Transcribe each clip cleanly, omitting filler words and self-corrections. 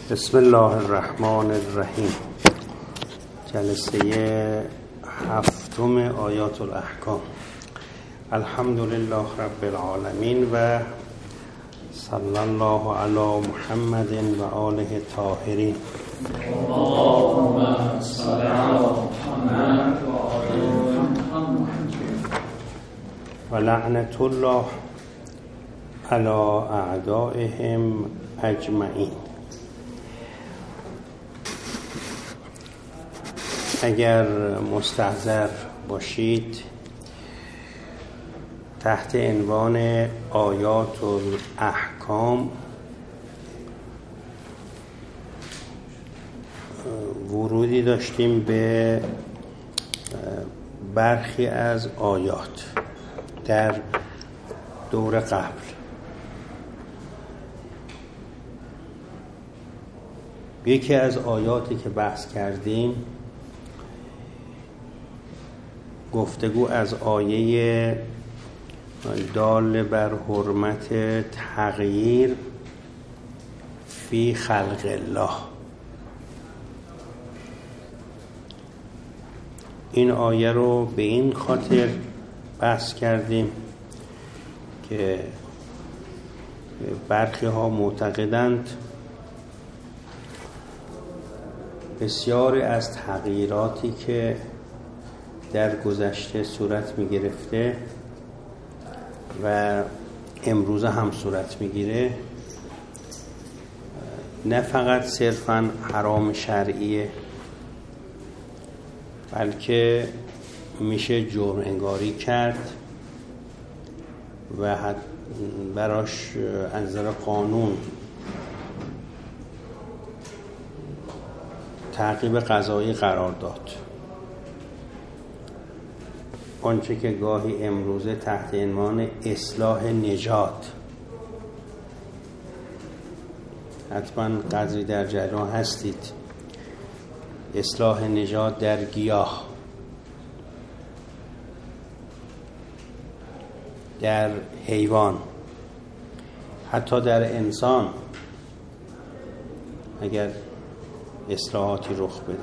بسم الله الرحمن الرحیم. جلسه هفتم آیات الاحکام. الحمدلله رب العالمین و صلی الله علی محمد و آله الطاهرین. اللهم صل علی محمد و آل محمد. و لعنت الله علی اعدائهم اجمعین. اگر مستحضر باشید، تحت عنوان آیات الاحکام ورودی داشتیم به برخی از آیات در دور قبل. یکی از آیاتی که بحث کردیم گفتگو از آیه دال بر حرمت تغییر فی خلق الله. این آیه رو به این خاطر بحث کردیم که برخی ها معتقدند بسیاری از تغییراتی که در گذشته صورت می گرفته و امروز هم صورت می گیره نه فقط صرفاً حرام شرعیه، بلکه میشه جرم انگاری کرد و براش از نظر قانون تعقیب قضایی قرار داد. آنچه که گاهی امروزه تحت عنوان اصلاح نژاد، حتما قدری در جریان هستید، اصلاح نژاد در گیاه، در حیوان، حتی در انسان اگر اصلاحاتی رخ بده.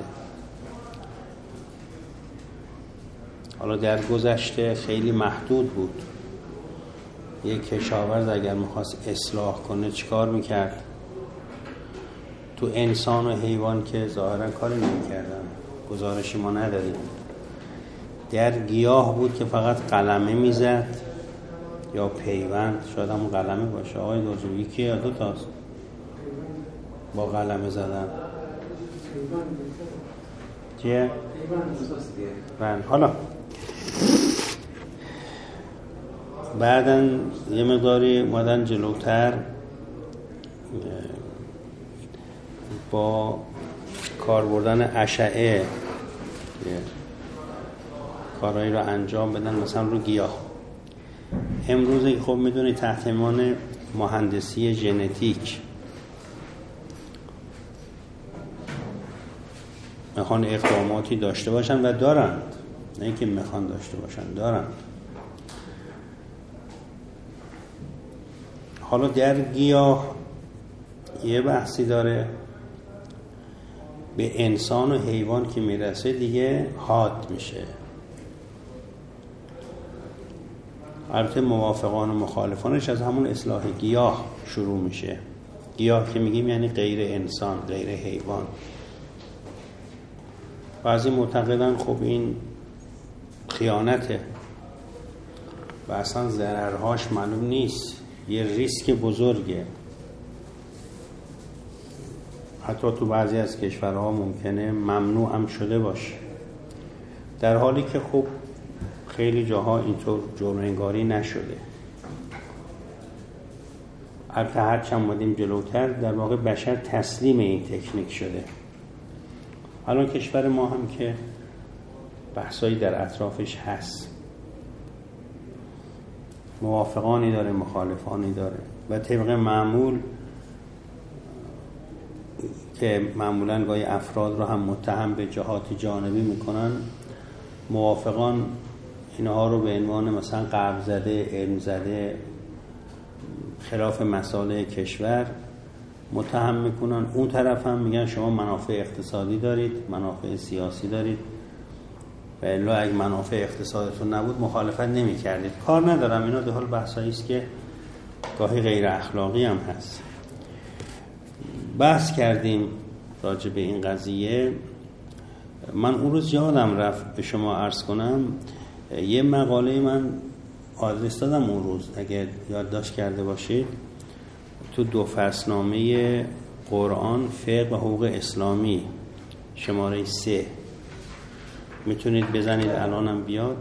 حالا در گذشته خیلی محدود بود. یک کشاورز اگر میخواست اصلاح کنه چیکار میکرد؟ تو انسان و حیوان که ظاهرا کاری نمیکردن، گزارشی ما نداریم. در گیاه بود که فقط قلمه میزد یا پیوند، شاید هم قلمه باشه. آقای دوزو یکی یا دو تاست با قلمه زدن چیه؟ پیوند. حالا بعداً یه مقداری مادن جلوتر با کار بردن اشعه کارهایی رو انجام بدن، مثلا رو گیاه. امروز خب میدونی تحت عنوان مهندسی ژنتیک میخوان اقداماتی داشته باشن و دارند، نه اینکه میخوان داشته باشن، دارند. حالا در گیاه یه بحثی داره، به انسان و حیوان که میرسه دیگه حاد میشه. البته موافقان و مخالفانش از همون اصلاح گیاه شروع میشه. گیاه که میگیم یعنی غیر انسان، غیر حیوان. بعضی معتقدن خب این خیانته و اصلا ضررهاش معلوم نیست، یه ریسک بزرگه. حتی تو بعضی از کشورها ممکنه ممنوع هم شده باشه، در حالی که خب خیلی جاها اینطور جرم انگاری نشده. البته هرچند اومدیم جلوتر در واقع بشر تسلیم این تکنیک شده. الان کشور ما هم که بحثایی در اطرافش هست، موافقانی داره، مخالفانی داره و طبق معمول که معمولاً گاهی افراد رو هم متهم به جهات جانبی میکنن، موافقان اینها رو به عنوان مثلا غرب زده، علم زده، خلاف مصالح کشور متهم میکنن، اون طرف هم میگن شما منافع اقتصادی دارید، منافع سیاسی دارید و الا اگه منافع اقتصادتون نبود مخالفت نمی‌کردید. کار ندارم، اینا به حال بحثایی است که گاهی غیر اخلاقی هم هست. بحث کردیم راجع به این قضیه. من اون روز یادم رفت به شما عرض کنم، یه مقاله من آدرس دادم اون روز اگه یادداشت کرده باشید، تو 2 فصلنامه قرآن فقه و حقوق اسلامی شماره 3 میتونید بزنید الانم بیاد.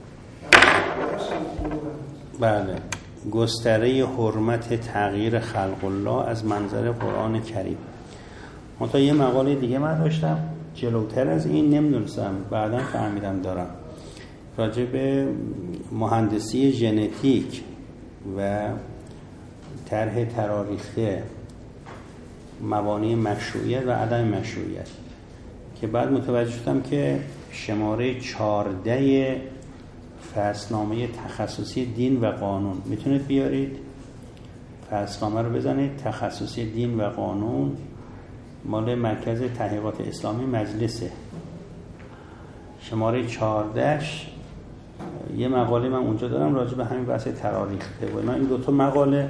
بله، گستره حرمت تغییر خلق الله از منظر قرآن کریم. منتها یه مقاله دیگه من داشتم جلوتر از این، نمیدونستم بعدا فهمیدم دارم، راجع به مهندسی ژنتیک و طرح تراریخته مبانی مشروعیت و عدم مشروعیت، که بعد متوجه شدم که شماره 14 فصلنامه تخصصی دین و قانون، میتونید بیارید فصلنامه رو بزنید، تخصصی دین و قانون، مال مرکز تحقیقات اسلامی مجلسه، شماره 14. یه مقاله من اونجا دارم راجع به همین بحث تراریخته بود. من این 2 تا مقاله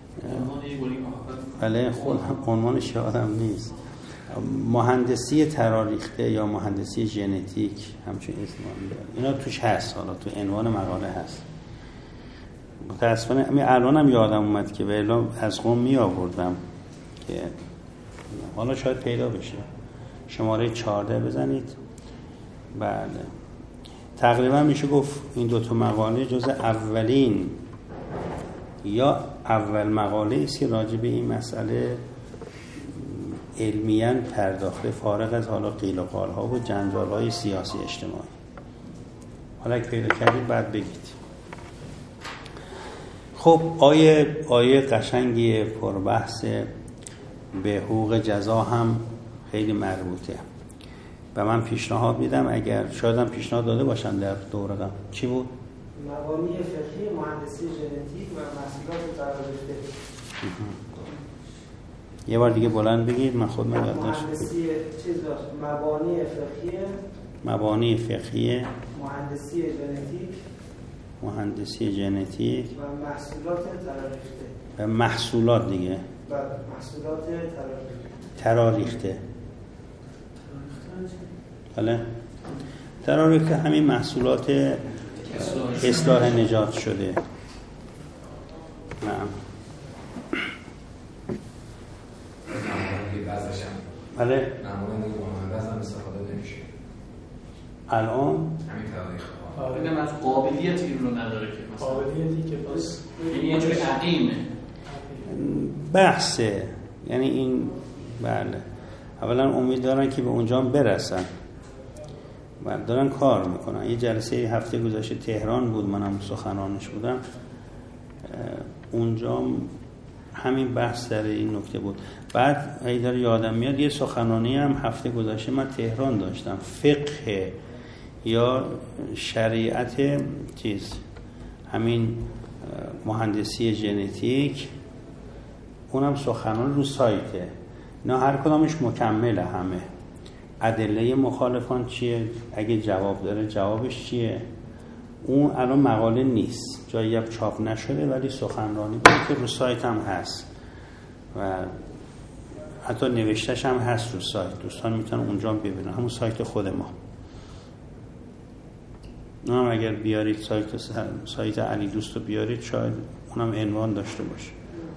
بله خود عنوانش یادم نیست، مهندسی تراریخته یا مهندسی ژنتیک همچون اسمی داره، اینا توش هست، حالا تو عنوان مقاله هست. متاسفانه الانم یادم اومد که ولی از قم می آوردم که حالا شاید پیدا بشه. شماره 14 بزنید. بله، تقریبا میشه گفت این 2 تا مقاله جز اولین یا اول مقاله است که راجع به این مسئله علمیاً پرداخته، فارغ از حالا قیل و قال ها و جنجال های سیاسی اجتماعی. حالا اگه پیدا کردید بعد بگید. خب آیه قشنگی پربحث به حقوق جزا هم خیلی مربوطه و من پیشنهاد میدم، اگر شاید هم پیشنهاد داده باشن در دوره‌ام. چی بود؟ مبانی فقهی مهندسی ژنتیک و محصولات تراریخته. یه بار دیگه بلند بگید، من خودم یادداشت. مهندسی چیز داشت، مبانی فقهی مهندسی ژنتیک و محصولات تراریخته. و محصولات دیگه. بله، محصولات تراریخته. بله. تراریخته همین محصولات اصلاح نجات شده. نعم. بله. نمونه مهندس هم استفاده نمیشه. الان همین تاریخ. ببینم از قابلیتی رو نداره که مثلا قابلیتی که پس یعنی یه جوری عقیمه. بحثه، یعنی این بله. اولا امید دارن که به اونجا برسن و دارن کار میکنن. یه جلسه هفته گذشته تهران بود، منم سخنرانش بودم، اونجا همین بحث در این نکته بود. بعد ای داره یادم میاد یه سخنرانی هم هفته گذشته من تهران داشتم، فقه یا شریعت چیز همین مهندسی ژنتیک، اونم سخنرانی رو سایته. نه هر کدامش مکمله، همه ادله مخالفان چیه، اگه جواب داره جوابش چیه. اون الان مقاله نیست، جایی هم چاپ نشده، ولی سخنرانی بود که رو سایت هم هست و حتی نوشتش هم هست رو سایت، دوستان میتونن اونجا ببینن، همون سایت خود ما. اونم اگر بیارید سایت علی دوست رو بیارید، شاید اونم عنوان داشته باشه.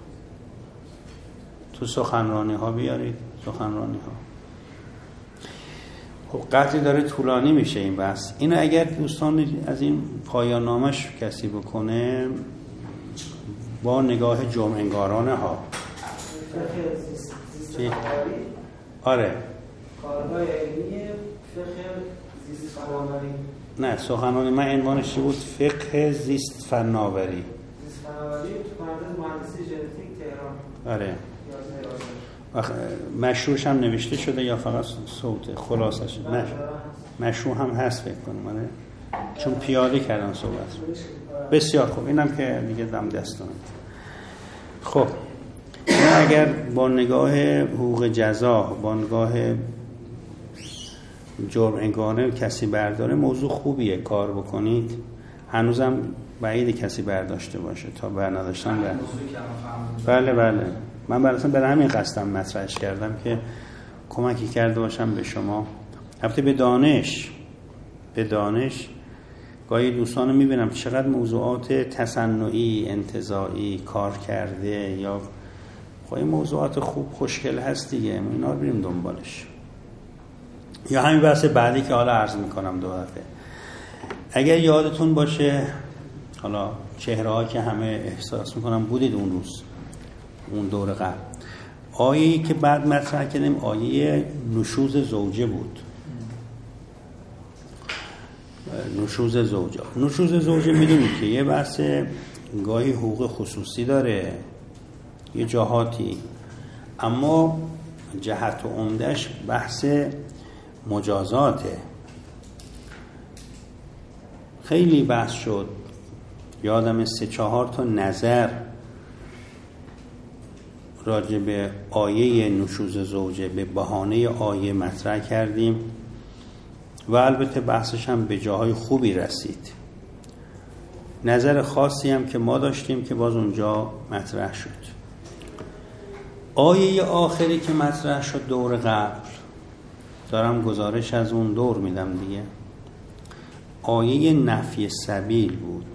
تو سخنرانی ها بیارید، سخنرانی ها. خب قدری داره طولانی میشه این بحث. اینو اگر دوستان از این پایان نامش کسی بکنه با نگاه جمع‌انگارانه ها. آره. کارگاه علمی فقه زیست فناوری. نه سخنرانی من عنوانش بود فقه زیست فناوری. زیست فناوری تو مهندسی ژنتیک تهران. آره. مشروعش هم نوشته شده یا فقط صوته؟ خلاصش مشروع هم هست فکر کنم. آره. چون پیاده کردن صحبت. بسیار خوب، اینم که دیگه دم دستانه. خب اگر با نگاه حقوق جزا، با نگاه جرم انگاره کسی برداره، موضوع خوبیه کار بکنید. هنوزم بعید کسی برداشته باشه تا برنداشتن بله من برای همین قصدم مطرحش کردم که کمکی کرده باشم به شما. البته به دانش گاهی دوستانو میبینم چقدر موضوعات تصنعی، انتزاعی کار کرده یا خواهی موضوعات خوب خوشگل هست دیگه، اینا رو بریم دنبالش. یا همین بحث بعدی که حالا عرض میکنم دو دفعه. اگر یادتون باشه، حالا چهره‌ها که همه احساس میکنم بودید اون روز، اون دور قبل، آیه‌ای که بعد مطرح کردیم آیه نشوز زوجه بود. نشوز زوجه میدونید که یه بحث گاهی حقوق خصوصی داره یه جهاتی، اما جهت عمدهش بحث مجازاته. خیلی بحث شد، یادم 3-4 تا نظر راجع به آیه نشوز زوجه به بهانه آیه مطرح کردیم و البته بحثش هم به جاهای خوبی رسید. نظر خاصی هم که ما داشتیم که باز اونجا مطرح شد. آیه آخری که مطرح شد دور قبل، دارم گزارش از اون دور میدم دیگه، آیه نفی سبیل بود،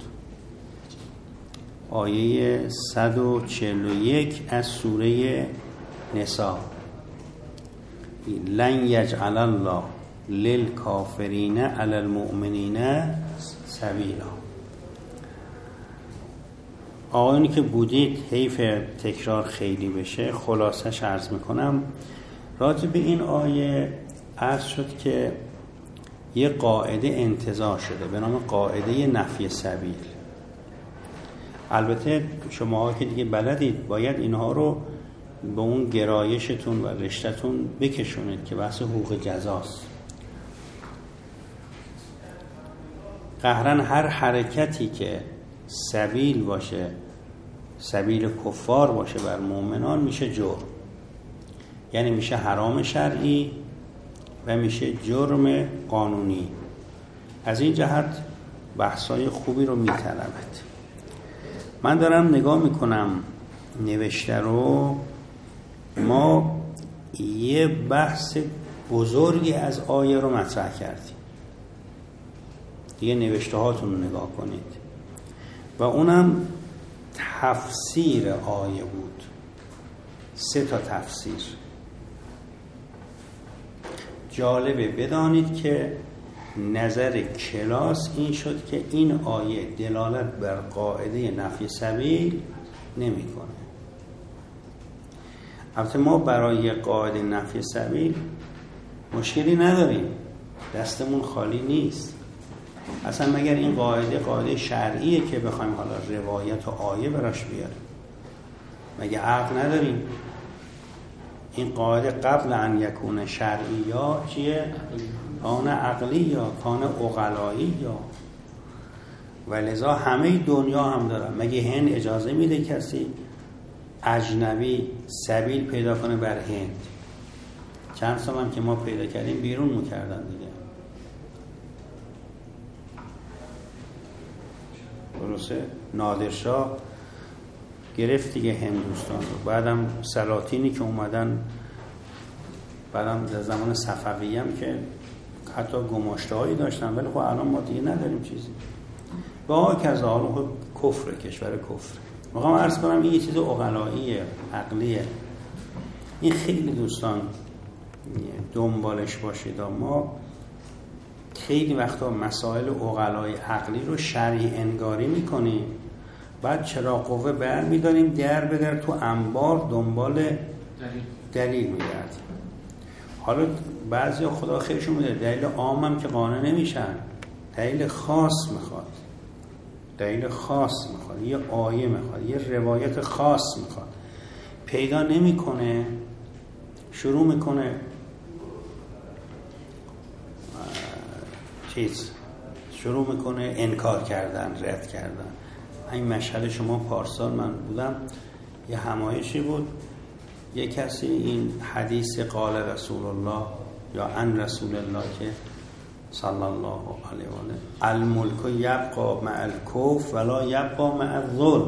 آیه 141 از سوره نساء. لن یجعل الله للکافرین علی المؤمنین سبیلا. آقایونی که بودید، حیف تکرار خیلی بشه، خلاصش عرض میکنم. راجع به این آیه عرض شد که یه قاعده انتزاع شده به نام قاعده نفی سبیل. البته شما که دیگه بلدید باید اینها رو به اون گرایشتون و رشته‌تون بکشونید که بحث حقوق جزاست. قهرن هر حرکتی که سبیل باشه، سبیل کفار باشه بر مؤمنان، میشه جرم، یعنی میشه حرام شرعی و میشه جرم قانونی. از این جهت بحثای خوبی رو میطلبد. من دارم نگاه میکنم نوشته رو، ما یه بحث بزرگی از آیه رو مطرح کردیم دیگه، نوشته هاتون رو نگاه کنید و اونم تفسیر آیه بود. 3 تا تفسیر. جالبه بدانید که نظر کلاس این شد که این آیه دلالت بر قاعده نفی سبیل نمی‌کنه. البته ما برای قاعده نفی سبیل مشکلی نداریم، دستمون خالی نیست اصلا، مگر این قاعده شرعیه که بخوایم حالا روایت و آیه براش بیاریم. مگه عقل نداریم؟ این قاعده قبل ان یکون شرعی یا چیه؟ کان عقلی یا کان عقلایی یا، و لذا همه دنیا هم دارن. مگه هند اجازه میده کسی اجنبی سبیل پیدا کنه بر هند؟ چند سال هم که ما پیدا کردیم بیرون میکردن دیگه. درسته؟ نادرشاه گرفت دیگه هندوستان رو، بعدم سلاطینی که اومدن، بعدم در زمان صفوی هم که حتی گماشته هایی داشتن، ولی خب الان ما دیگه نداریم چیزی. با کذا حالا کفر، کشور کفر. میخوام عرض کنم این یه چیز عقلاییه، عقلیه. این خیلی دوستان دنبالش باشید. ما خیلی وقتا مسائل عقلای عقلی رو شرعی انگاری میکنیم، بعد چرا قوه بر میداریم در به در تو انبار دنبال دلیل میگردیم. حالا بعضی خدا خیرشون میده دلیل عام هم که قانع نمیشن، دلیل خاص میخواد، دلیل خاص میخواد، یه آیه میخواد، یه روایت خاص میخواد، پیدا نمیکنه، شروع میکنه شروع میکنه انکار کردن، رد کردن. این مشهد شما پارسال من بودم، یه همایشی بود، یک کسی این حدیث قال رسول الله یا عن رسول الله که صلی الله علیه و آله الملک یبقى مع الکفر ولا یبقى مع الظلم،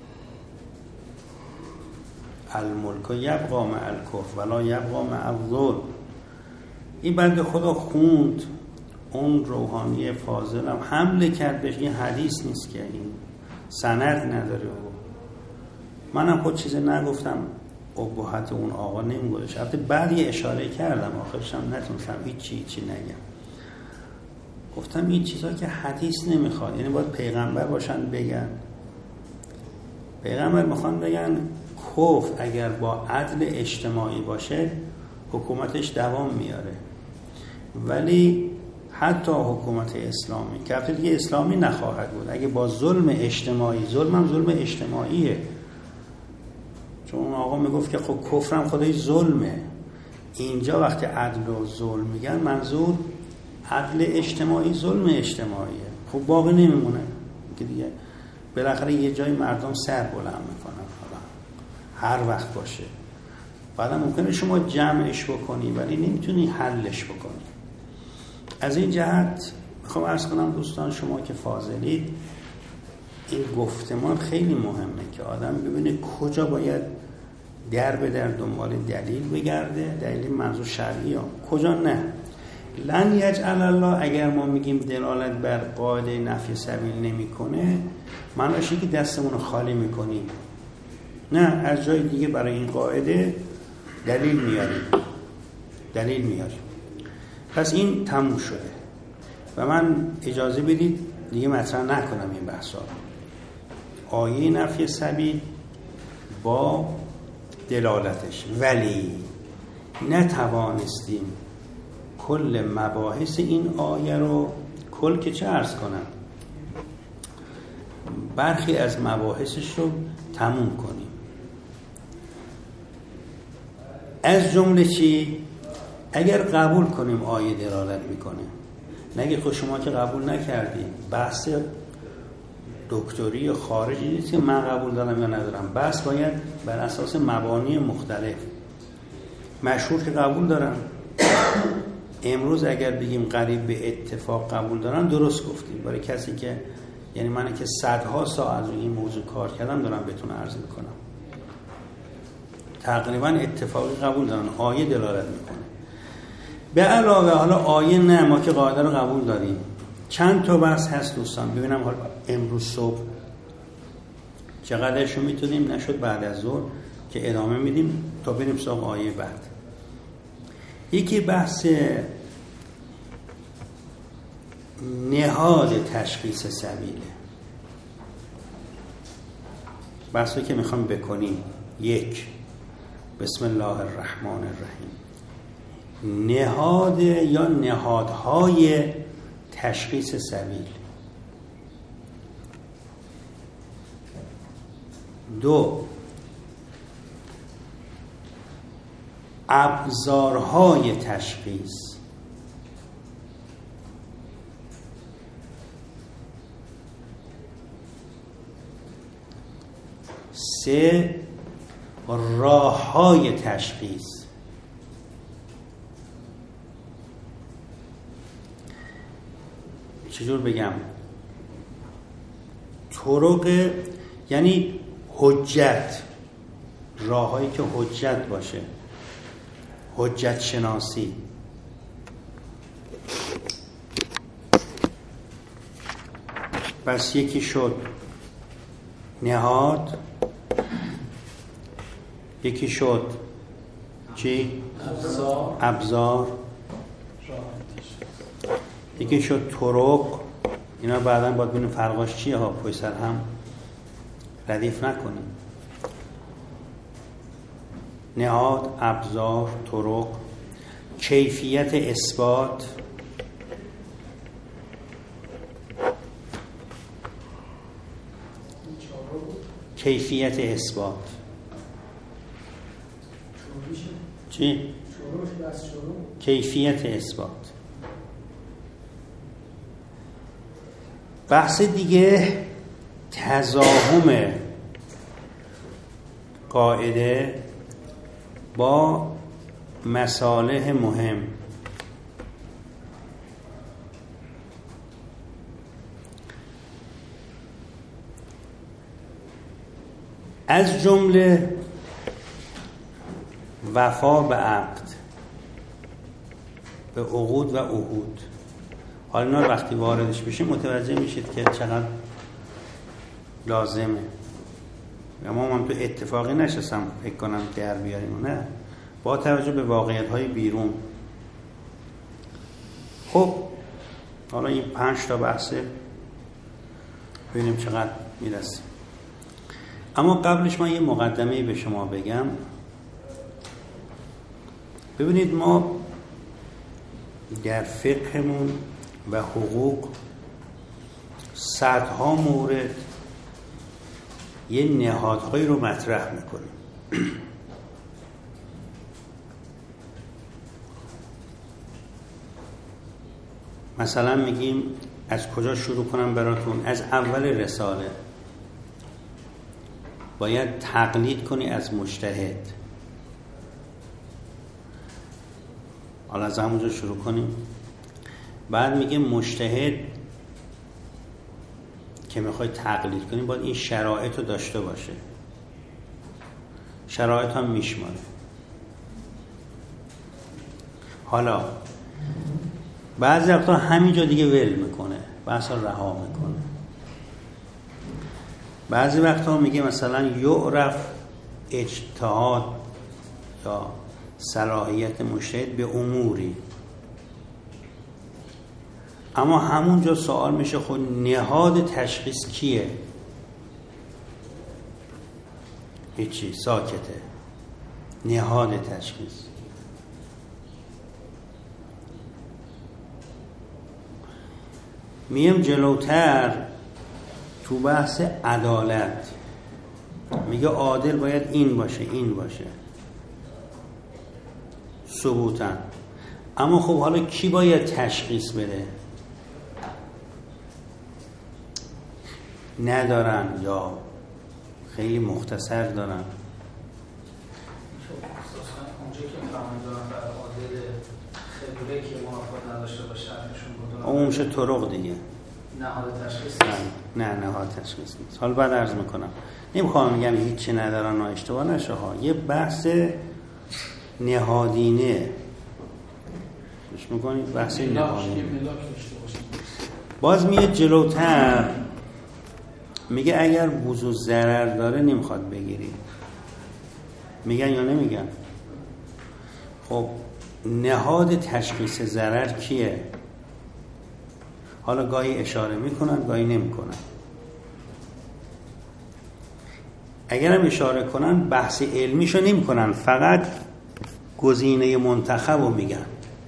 الملک یبقى مع الکفر ولا یبقى مع الظلم. این بنده خدا خوند، اون روحانی فاضل هم حمله کرد بهش. این حدیث نیست که این سند نداره. منم خود چیزی نگفتم، ابهت اون آقا نمیگوش. البته بعد یه اشاره کردم، آخرش هم نتونستم هیچی نگم. گفتم این چیزا که حدیث نمیخواد، یعنی باید پیغمبر باشن بگن. پیغمبر میخوان بگن کفر اگر با عدل اجتماعی باشه حکومتش دوام میاره، ولی حتی حکومت اسلامی که البته دیگه اسلامی نخواهد بود اگه با ظلم اجتماعی، ظلم هم ظلم اجتماعیه، چون اون آقا میگفت که خب کفرم خودش ظلمه. اینجا وقتی عدل و ظلم میگن منظور عدل اجتماعی، ظلم اجتماعیه. خب باقی نمیمونه که دیگه بالاخره یه جای مردم سر بلند میکنن، حالا هر وقت باشه. بعدا ممکنه شما جمعش بکنی ولی نمیتونی حلش بکنی. از این جهت میخوام عرض کنم دوستان شما که فاضلید، این گفتمان خیلی مهمه که آدم ببینه کجا باید در به در دنبال دلیل بگرده، دلیل منظور شرعی ها، کجا نه. لن یجعل الله، اگر ما میگیم دلالت بر قاعده نفی سبیل نمیکنه، معنیش اینه که دستمون رو خالی میکنیم. نه، از جای دیگه برای این قاعده دلیل میاریم. پس این تموم شده و من اجازه بدید دیگه مطرح نکنم این بحثا. آیه نفی سبیل با دلالتش، ولی نتوانستیم کل مباحث این آیه رو کل که چه عرض کنم، برخی از مباحثش رو تموم کنیم. از جمله چی؟ اگر قبول کنیم آیه دلالت میکنه، نگه خود شما که قبول نکردی، بحث دکتری یا خارجی نیست که من قبول دارم یا ندارم. بحث باید بر اساس مبانی مختلف. مشهور که قبول دارم، امروز اگر بگیم قریب به اتفاق قبول دارن، درست گفتیم. برای کسی که یعنی من که صدها ساعت از این موضوع کار کردم دارم بهتون عرض میکنم، تقریبا اتفاقی قبول دارن، آیه دلالت میکنه. به علاوه حالا آیه نه، ما که قاعده رو قبول داریم. چند تا بحث هست دوستان، ببینم حالا امروز صبح چقدرشو میتونیم، نشد بعد از ظهر که ادامه میدیم تا بریم سراغ آیه بعد. یکی بحث نهاد تشخیص سبیله، بحثی که میخوام بکنیم. یک، بسم الله الرحمن الرحیم، نهاد یا نهادهای تشخیص سبیل. دو، ابزارهای تشخیص. سه، راههای تشخیص. چجور بگم؟ طرق، یعنی حجت، راههایی که حجت باشه، حجت شناسی. پس یکی شد نهاد، یکی شد چی؟ ابزار. یکی شد طرق. اینا بعدا باید ببینیم فرقاش چیه ها، پشت سر هم ردیف نکنیم. نهاد، ابزار، طرق. کیفیت اثبات. کیفیت اثبات چی؟ کیفیت اثبات. بحث دیگه تضاهم قاعده با مصالح مهم. از جمله وفا به عقد، به عقود و عهود. حالا اینا رو وقتی واردش بشیم متوجه میشید که چقدر لازمه. اما من تو اتفاقی نشستم فکر کنم در بیاریم، نه، با توجه به واقعیت‌های بیرون. خب حالا این 5 تا بحثه، ببینیم چقدر میرسیم. اما قبلش من یه مقدمه‌ای به شما بگم. ببینید ما در فقهمون و حقوق صدها مورد یه نهادهایی رو مطرح میکنیم. مثلا میگیم از کجا شروع کنم براتون؟ از اول رساله باید تقلید کنی از مجتهد. حالا از همونجا شروع کنیم. بعد میگه مجتهد که میخوای تقلید کنی باید این شرایط رو داشته باشه. شرایط هم میشماره. حالا بعضی وقتا همینجا دیگه ول میکنه، بحثا رها میکنه. بعضی وقتا میگه مثلا یعرف اجتهاد یا صلاحیت مجتهد به اموری، اما همونجا سوال میشه خود نهاد تشخیص کیه؟ هیچی، ساکته. نهاد تشخیص میم جلوتر تو بحث عدالت میگه عادل باید این باشه این باشه ثبوتاً. اما خب حالا کی باید تشخیص بده؟ ندارن یا خیلی مختصر دارن. اونجا که فرمان دارن بر عادل خبره که موافقت نداشته باشه شرطشون بودن، اون میشه طرق دیگه. نهاد تشخیص نه نهاد تشخیص نیست. حالا بعد عرض میکنم. نمیخوام میگم هیچی ندارن و اشتباه نشه ها. یه بحث نهادینه روش میکنید، بحث نهادینه. باز میاد جلوتر میگه اگر وضوع ضرر داره نمیخواد بگیری. میگن یا نمیگن؟ خب نهاد تشخیص ضرر کیه؟ حالا گاهی اشاره میکنن گاهی نمیکنن. اگرم اشاره کنن بحث علمیشو نمیکنن، فقط گزینه منتخب رو میگن.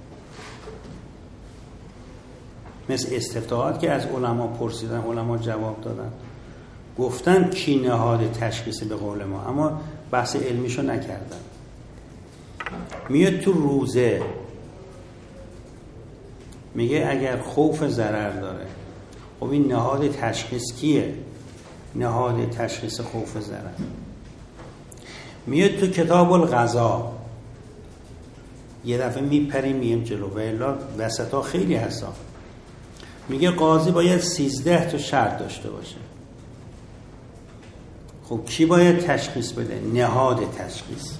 مثل استفتاحات که از علما پرسیدن، علما جواب دادن، گفتن کی نهاد تشخیص به قول ما، اما بحث علمیشو نکردن. میاد تو روزه میگه اگر خوف ضرر داره، خب این نهاد تشخیص کیه؟ نهاد تشخیص خوف ضرر. میاد تو کتاب القضا، یه دفعه میپریم میم جلو و الا وسطا خیلی هستن. میگه قاضی باید 13 تا شرط داشته باشه. خب کی باید تشخیص بده؟ نهاد تشخیص.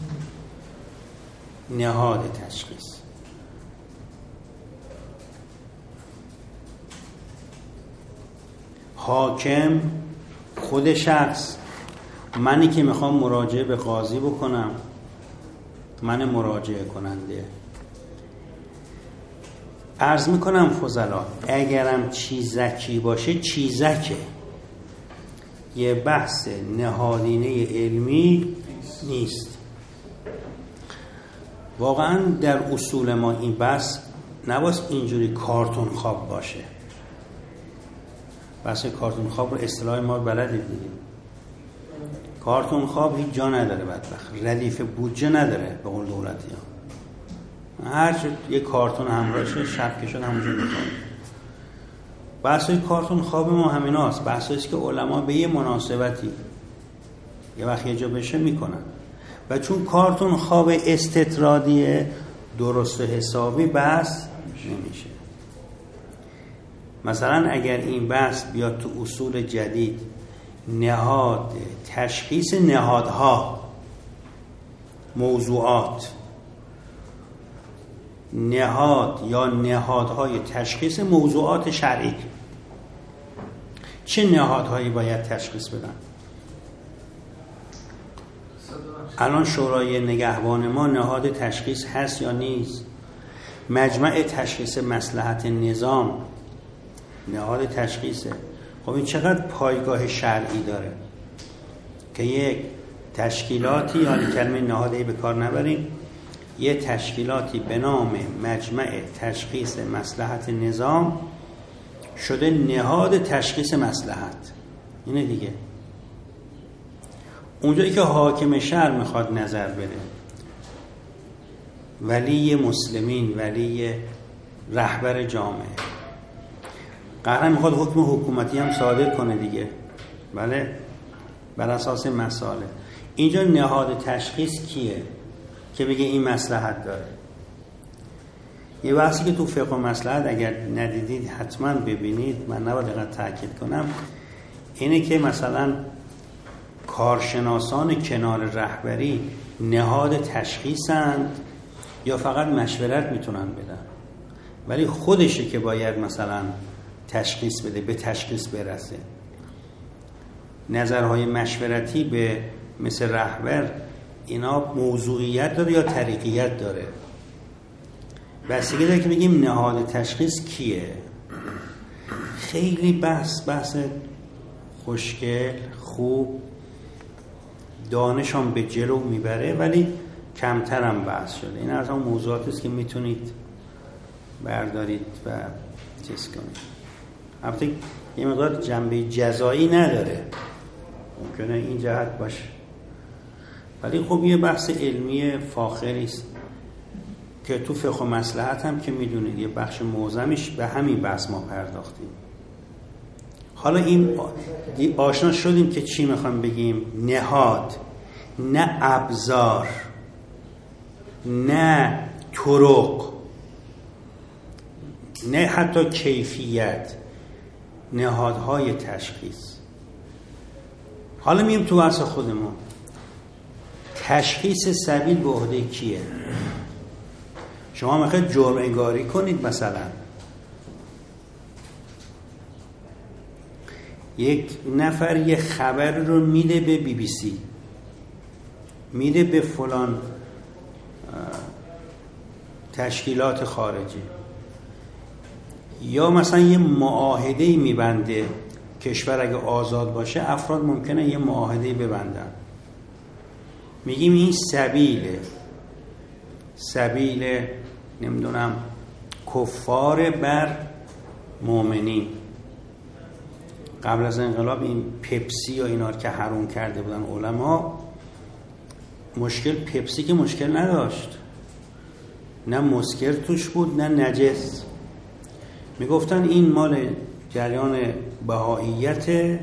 نهاد تشخیص حاکم، خود شخص، منی که میخوام مراجعه به قاضی بکنم، من مراجعه کننده. عرض میکنم فضلا اگرم چیزکی باشه چیزکه، یه بحث نهادینه علمی نیست. واقعا در اصول ما این بحث نباید اینجوری کارتون خواب باشه. بحث کارتون خواب رو اصطلاح ما بلدید دیگه. کارتون خواب هیچ جا نداره، بدبخت ردیف بودجه نداره به قول دولتی ها. هر چه یه کارتون همراهشه شب که شد همونجا میخواد. بحثای کارتون خواب ما همیناست. بحثاییست که علما به یه مناسبتی یه وقت یه جا بشه میکنن. و چون کارتون خواب استطرادیه درست و حسابی بحث نمیشه. مثلا اگر این بحث بیاد تو اصول جدید، نهاد تشخیص نهادها، موضوعات، نهاد یا نهادهای تشخیص موضوعات شرعی، چه نهادهایی باید تشخیص بدن؟ الان شورای نگهبان ما نهاد تشخیص هست یا نیست؟ مجمع تشخیص مصلحت نظام نهاد تشخیصه. خب این چقدر پایگاه شرعی داره که یک تشکیلاتی، حالا کلمه نهادی به کار نبریم، یه تشکیلاتی به نام مجمع تشخیص مصلحت نظام شده نهاد تشخیص مصلحت. اینه دیگه. اونجایی که حاکم شهر میخواد نظر بده، ولی مسلمین، ولی رهبر جامعه قهرن میخواد حکم حکومتی هم صادر کنه دیگه، بله، بر اساس مسائل. اینجا نهاد تشخیص کیه که بگه این مصلحت داره؟ یه بحثی که تو فقه و مصلحت اگر ندیدید حتما ببینید، من نباید اینقدر تاکید کنم، اینه که مثلا کارشناسان کنار رهبری نهاد تشخیصند یا فقط مشورت میتونن بدن، ولی خودشه که باید مثلا تشخیص بده، به تشخیص برسه. نظرهای مشورتی به مثل رهبر اینا موضوعیت داره یا طریقیت داره؟ بستگی داره که بگیم نهاد تشخیص کیه. خیلی بحث خوشگل، خوب، دانش هم به جلو میبره، ولی کمتر هم بحث شده. این از اون موضوعاتی است که میتونید بردارید و چیز کنید. البته یه مقدار جنبه جزایی نداره، ممکنه این جهت باشه، ولی خب یه بحث علمی فاخری است که تو فقه و مصلحت هم که میدونید یه بخش معظمش به همین بحث ما پرداختیم. حالا این آشنا شدیم که چی میخوام بگیم. نهاد، نه ابزار، نه طرق، نه حتی کیفیت، نهادهای تشخیص. حالا مییم تو بحث خودمون. تشخیص سبیل به عهده کیه؟ شما میخواید جرم انگاری کنید، مثلا یک نفر یه خبر رو میده به بی بی سی، میده به فلان تشکیلات خارجی، یا مثلا یه معاهده‌ای میبنده. کشور اگه آزاد باشه افراد ممکنه یه معاهده‌ای ببندن، میگیم این سبیل نمیدونم کفار بر مؤمنین. قبل از انقلاب این پپسی و اینا که حرام کرده بودن علما، مشکل پپسی که مشکل نداشت، نه مسکر توش بود نه نجس. میگفتن این مال جریان بهائیت،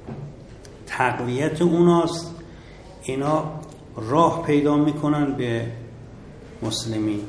تقویت اوناست، اینا راه پیدا میکنن به مسلمین،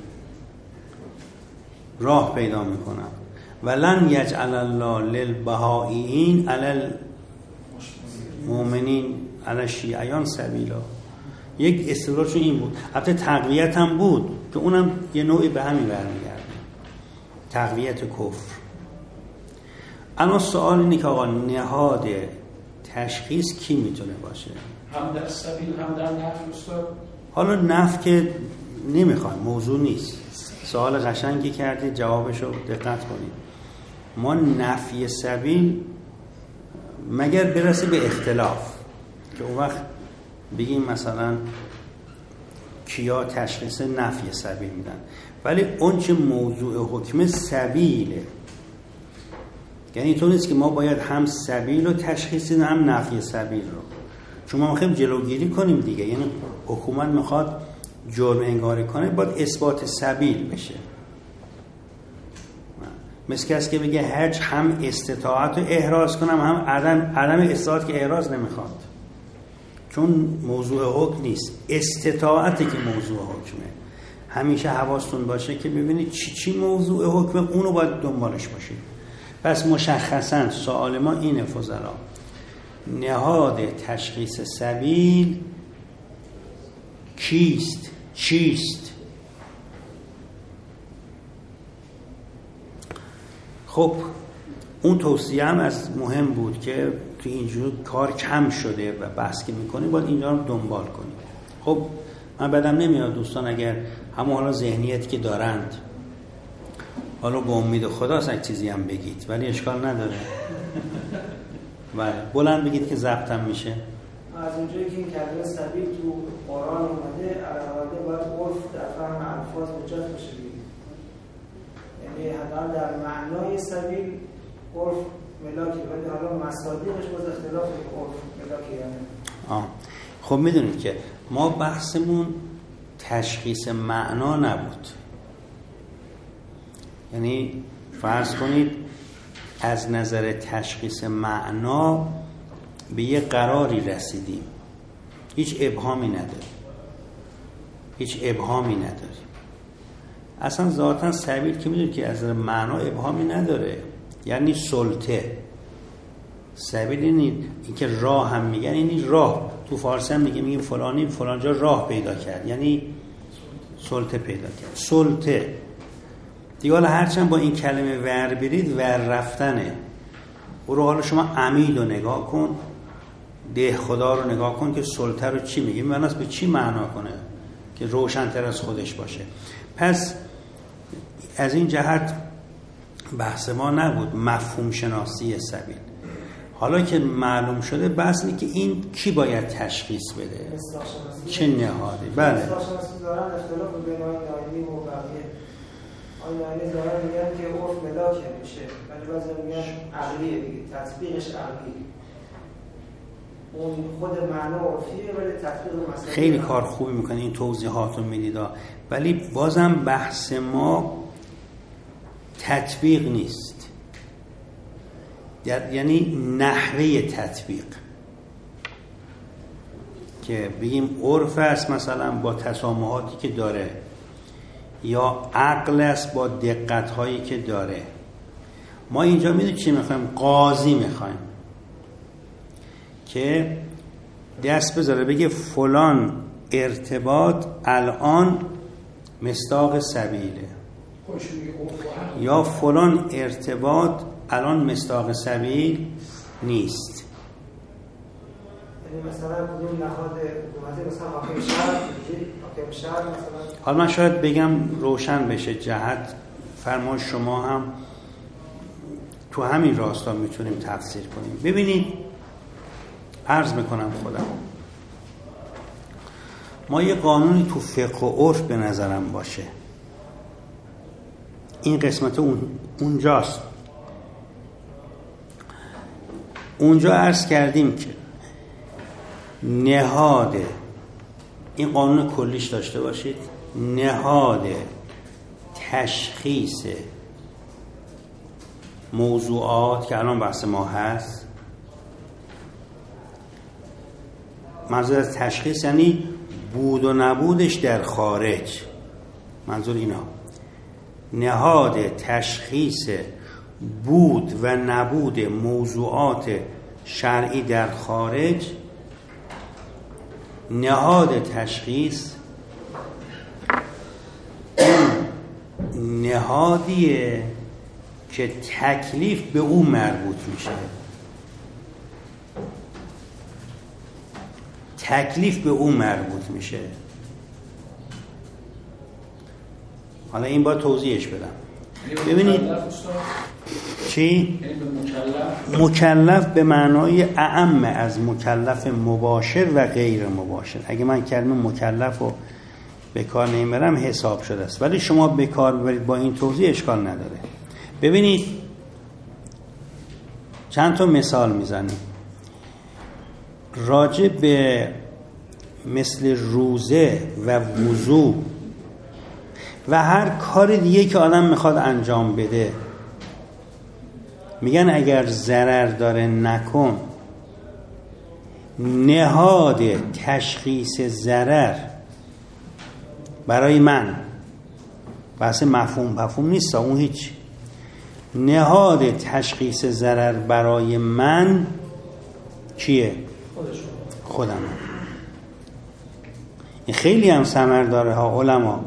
راه پیدا میکنن. ولن یجعل الله للبهائیین علی المؤمنین علی الشیعیان سبیلا. یک استدلالشون این بود. البته تقویت هم بود که اونم یه نوعی به همین برمیگرده، تقویت کفر. اما سوال اینه که آقا نهاد تشخیص کی میتونه باشه؟ هم در سبیل هم در نفی استاد. حالا نفی که نمیخوایم، موضوع نیست. سوال قشنگی کردید، جوابشو دقت کنید. ما نفی سبیل مگر برسه به اختلاف که اون وقت بگیم مثلا کیا تشخیص نفی سبیل میدن، ولی اون چه موضوع حکم سبیله، یعنی اینطور نیست که ما باید هم سبیل رو تشخیص بدیم هم نفی سبیل رو، چون ما میخوایم جلوگیری کنیم دیگه. یعنی حکومت میخواد جرم انگاری کنه، باید اثبات سبیل بشه. مثل کسی که بگه حج هم استطاعت رو احراز کنم هم عدم استطاعت که احراز نمیخواد، چون موضوع حکم نیست، استطاعتی که موضوع حکمه. همیشه حواستون باشه که ببینید چی موضوع حکمه، اونو باید دنبالش باشید. پس مشخصا سوال ما اینه فضلا، نهاد تشخیص سبیل کیست؟ چیست؟ خب اون توصیه هم از مهم بود که تو اینجور کار کم شده و بحث که میکنیم باید اینجا رو دنبال کنیم. خب من بدم نمیاد دوستان اگر همون حالا ذهنیتی که دارند، حالا با امید خداست یک چیزی هم بگید، ولی اشکال نداره. بله بلند بگید که ضبطم میشه. از اونجایی که این کلمه سبیل تو قرآن اومده، علاوه باید عرف در فهم الفاظ حجت بشه دیگه. یعنی حداقل در معنای سبیل عرف ملاکی، ولی حالا مصادیقش باز اختلاف عرف ملاکی یعنی. خب میدونید که ما بحثمون تشخیص معنا نبود. یعنی فرض کنید از نظر تشخیص معنا به یه قراری رسیدیم، هیچ ابهامی نداریم. اصلا ذاتاً سبیل که میدونید که از نظر معنا ابهامی نداره، یعنی سلطه. سبیل این که راه هم میگن، این راه تو فارسی هم میگیم فلانی فلانجا راه پیدا کرد، یعنی سلطه پیدا کرد. سلطه دیگه حالا هرچند با این کلمه ور برید، ور رفتنه. او رو حالا شما عمید رو نگاه کن، ده خدا رو نگاه کن که سلطه رو چی میگه، معناست به چی معنا کنه که روشن‌تر از خودش باشه. پس از این جهت بحث ما نبود مفهوم شناسی سبیل. حالا که معلوم شده بحث اینه که این کی باید تشخیص بده، چه نهادی. بله اصلاح شناسی دارن اختلاف بین آیین آیینی و بقیه. آیین آیینی دارن میگن که عرف ملاکه میشه، ولی بعضی میگن عقلیه دیگه، تطبیقش عقلیه. اون خود معنا عرفیه ولی تطبیق مسئله. خیلی کار خوبی میکنه این توضیحات رو میدید، ولی بازم بحث ما تطبیق نیست، یعنی نحوه تطبیق که بگیم عرف است مثلا با تسامحاتی که داره، یا عقل است با دقت‌هایی که داره. ما اینجا میدونید چی میخوایم؟ قاضی میخوایم که دست بذاره بگه فلان ارتباط الان مصداق سبیله، یا فلان ارتباط الان مصداق سبیل نیست. یعنی مثلا کدوم نهاد حکومتی مثلا حاکم شهر مثلا. حالا من شاید بگم روشن بشه جهت فرمان شما هم تو همین راستا میتونیم تفسیر کنیم. ببینید عرض میکنم خودم، ما یه قانونی تو فقه و عرف به نظرم باشه، این قسمت اونجاست. اونجا عرض کردیم که نهاد، این قانون کلیش داشته باشید، نهاد تشخیص موضوعات که الان بحث ما هست، منظور از تشخیص یعنی بود و نبودش در خارج، منظور اینا. نهاد تشخیص بود و نبود موضوعات شرعی در خارج، نهاد تشخیص نهادیه که تکلیف به اون مربوط میشه. تکلیف به اون مربوط میشه. حالا این باید توضیحش بدم. ببینید چی؟ مکلف به معنای اعم از مکلف مباشر و غیر مباشر. اگه من کلمه مکلف رو به کار نمیبرم حساب شده است، ولی شما به کار ببرید با این توضیح اشکال نداره. ببینید چند تا مثال میزنیم راجع به مثل روزه و وضو و هر کار دیگه که آدم میخواد انجام بده. میگن اگر ضرر داره نکن. نهاد تشخیص ضرر برای من، بحث مفهوم نیست، اون هیچ، نهاد تشخیص ضرر برای من کیه؟ خودم. این خیلی هم ثمر داره ها علما.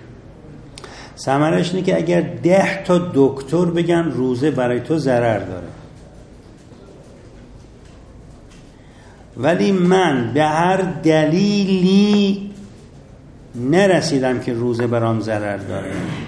ثمرش اینه که اگر 10 تا دکتر بگن روزه برای تو ضرر داره، ولی من به هر دلیلی نرسیدم که روزه برام ضرر داره،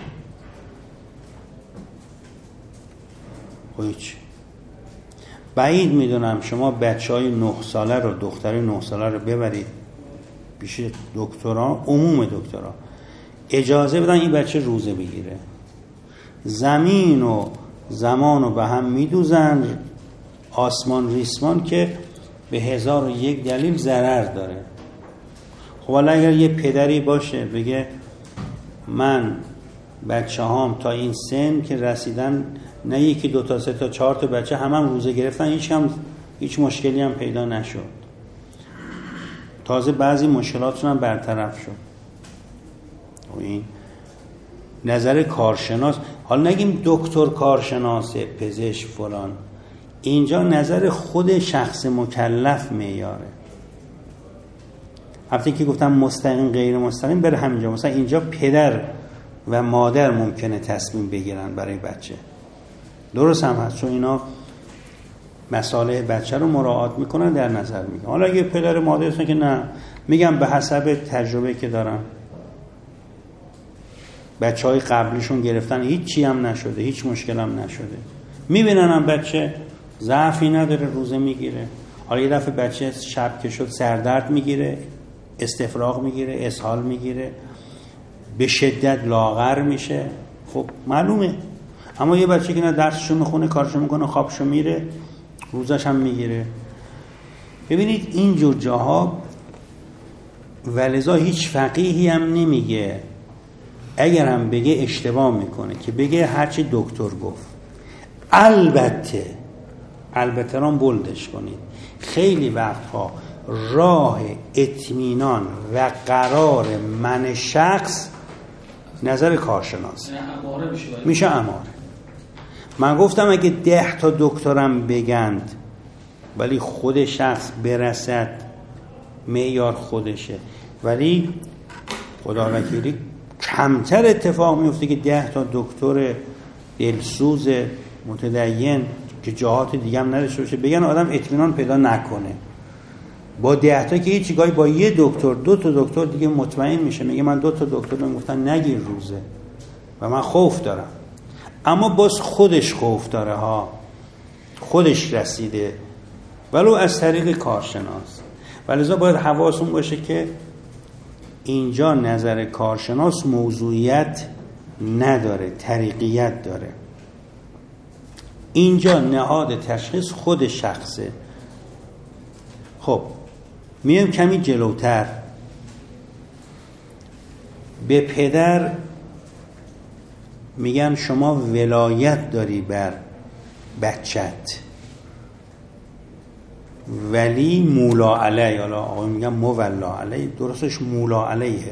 هیچ. بعید میدونم شما بچهای 9 ساله رو، دختری 9 ساله رو ببرید پیش دکترها، عموم دکترها اجازه بدن این بچه روزه بگیره. زمین و زمان رو به هم میدوزن، آسمان ریسمان، که به 1001 دلیل ضرر داره. خب حالا اگر یه پدری باشه بگه من بچه هام تا این سن که رسیدن، نه 1 2 تا 3 تا 4 تا بچه هم روزه گرفتن، هیچ مشکلی هم پیدا نشد، تازه بعضی مشکلاتشون هم برطرف شد. و این نظر کارشناس، حالا نگیم دکتر، کارشناسه، پزشک، فلان، اینجا نظر خود شخص مکلف معیاره. هفته که گفتم مستقیم غیر مستقیم بره همینجا. مثلا اینجا پدر و مادر ممکنه تصمیم بگیرن برای بچه، درست هم هست، چون اینا مصالح بچه رو مراعات میکنن، در نظر میگن. حالا اگه پدر مادر هستن که نه، میگم به حسب تجربه که دارم، بچه های قبلیشون گرفتن هیچی هم نشده، هیچ مشکل هم نشده، میبینن هم بچه ضعفی نداره، روزه میگیره. حالا یه دفعه بچه شب که شد سردرد میگیره، استفراغ میگیره، اسهال میگیره، به شدت لاغر میشه، خب معلومه. اما یه بچه که نه درسشو میخونه، کارشو میکنه، خوابشو میره، روزش هم میگیره. ببینید اینجور جاها ولذا هیچ فقیهی هم نمیگه، اگر هم بگه اشتباه میکنه، که بگه هرچی دکتر گفت. البته رام بلدش کنید. خیلی وقتها راه اطمینان و قرار من شخص نظر کارشناس میشه اماره. من گفتم اگه 10 تا دکترم بگند ولی خود شخص برسد معیار خودشه، ولی خدا وکیلی کمتر اتفاق میفته که 10 تا دکتر دلسوز متدین که جهات دیگه هم نداشته باشه بگن آدم اطمینان پیدا نکنه. با 10 تا که هیچ، گاهی با یه دکتر 2 تا دکتر دیگه مطمئن میشه، میگه من 2 تا دکتر بهم گفتن نگیر روزه و من خوف دارم. اما باز خودش خوف داره ها، خودش رسیده، ولو از طریق کارشناس. ولذا باید حواسون باشه که اینجا نظر کارشناس موضوعیت نداره، طریقیت داره. اینجا نهاد تشخیص خود شخصه. خب میام کمی جلوتر. به پدر میگن شما ولایت داری بر بچت، ولی مولا علیه. حالا آقای میگن مولا علیه، درستش مولا علیه،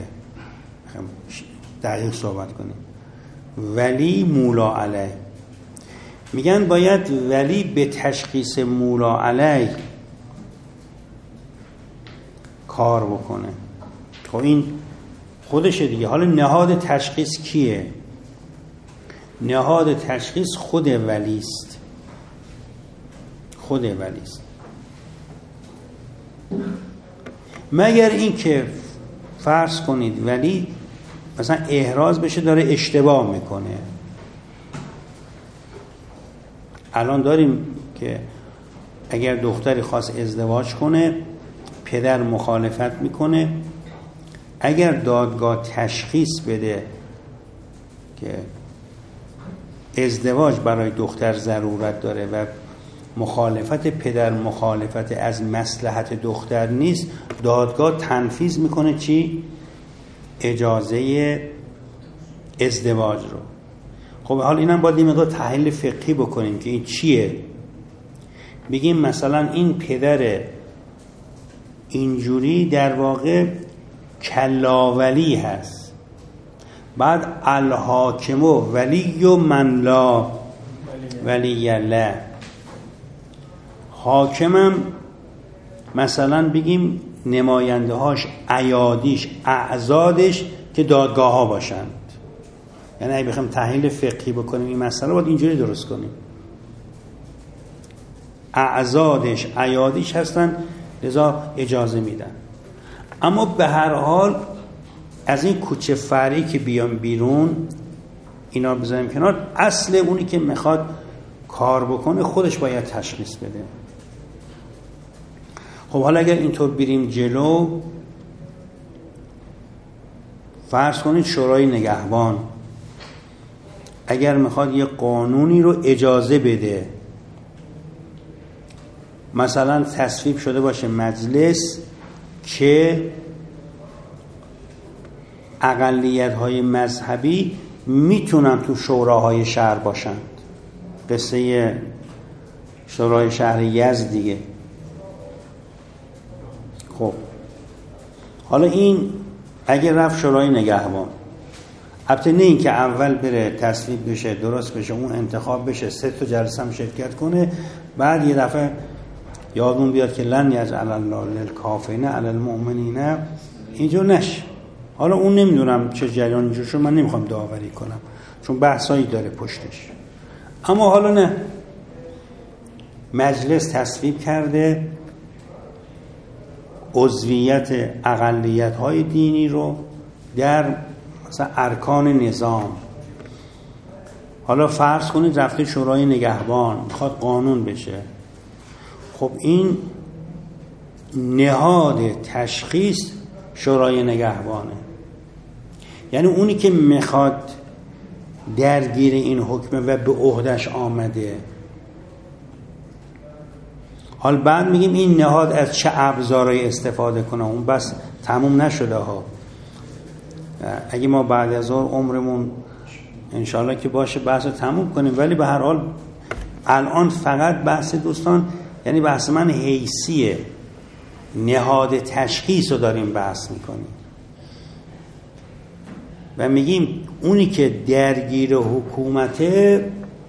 دقیق صحبت کنیم. ولی مولا علیه میگن باید ولی به تشخیص مولا علیه کار بکنه. خب این خودشه دیگه. حالا نهاد تشخیص کیه؟ نهاد تشخیص خود ولیست. خود ولیست. مگر این که فرض کنید ولی مثلا احراز بشه داره اشتباه میکنه. الان داریم که اگر دختری خواست ازدواج کنه، پدر مخالفت میکنه، اگر دادگاه تشخیص بده که ازدواج برای دختر ضرورت داره و مخالفت پدر مخالفت از مصلحت دختر نیست، دادگاه تنفیذ میکنه چی؟ اجازه ازدواج رو. خب حالا اینم باید یه مقدار تحلیل فقهی بکنیم که این چیه. بگیم مثلا این پدر اینجوری در واقع کلاولی هست. بعد الحاکم ولی و من لا ولی له. حاکمم مثلا بگیم نماینده هاش، ایادیش، اعضادش که دادگاه ها باشند. یعنی اگه بخوایم تحلیل فقهی بکنیم این مسئله باید اینجوری درست کنیم. اعضادش، ایادیش هستن، لذا اجازه میدن. اما به هر حال از این کوچه فرعی که بیان بیرون، اینا بذاریم کنار، اصل اونی که میخواد کار بکنه خودش باید تشخیص بده. خب حالا اگر اینطور بریم جلو، فرض کنید شورای نگهبان اگر میخواد یه قانونی رو اجازه بده، مثلا تصویب شده باشه مجلس که اقلیت‌های مذهبی میتونن تو شوراهای شهر باشند. قصه شورای شهر یزد دیگه. خب حالا این اگه رفت شورای نگهبان، البته نه این که اول بره تصویب بشه، درست بشه، اون انتخاب بشه، 3 تا جلسه هم شرکت کنه، بعد یه دفعه یادمون بیاد که لن یجعل الله للکافرین علی المؤمنین، اینجور نشه. حالا اون نمیدونم چه جریان اینجور شد، من نمیخوام داوری کنم چون بحثایی داره پشتش. اما حالا نه، مجلس تصویب کرده عضویت اقلیت‌های دینی رو در مثلا ارکان نظام. حالا فرض کنید رفته شورای نگهبان میخواد قانون بشه. خب این نهاد تشخیص شورای نگهبانه، یعنی اونی که میخواد درگیر این حکمه و به عهدش آمده. حال بعد میگیم این نهاد از چه ابزارهایی استفاده کنه، اون بس تموم نشده ها. اگه ما بعد از عمرمون انشالله که باشه بحث رو تموم کنیم، ولی به هر حال الان فقط بحث دوستان، یعنی بحث من حیثیه نهاد تشخیص رو داریم بحث میکنیم و میگیم اونی که درگیر حکومته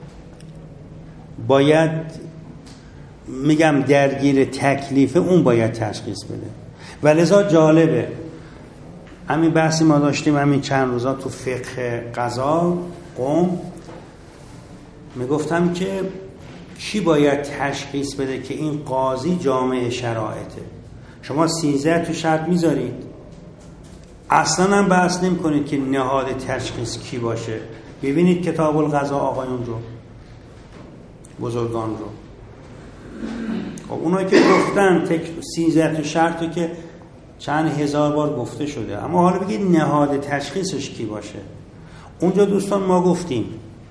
باید، میگم درگیر تکلیفه، اون باید تشخیص بده. و لذا جالبه همین بحثی ما داشتیم همین چند روزا تو فقه قضا قم، میگفتم که کی باید تشخیص بده که این قاضی جامع شرایطه. شما 13 تو شرط میذارید، اصلا هم بحث نمی کنید که نهاد تشخیص کی باشه. ببینید کتاب القضا آقایون رو، بزرگان رو، خب اونایی که گفتن 13 تا شرطو که چند هزار بار گفته شده، اما حالا بگید نهاد تشخیصش کی باشه. اونجا دوستان ما گفتیم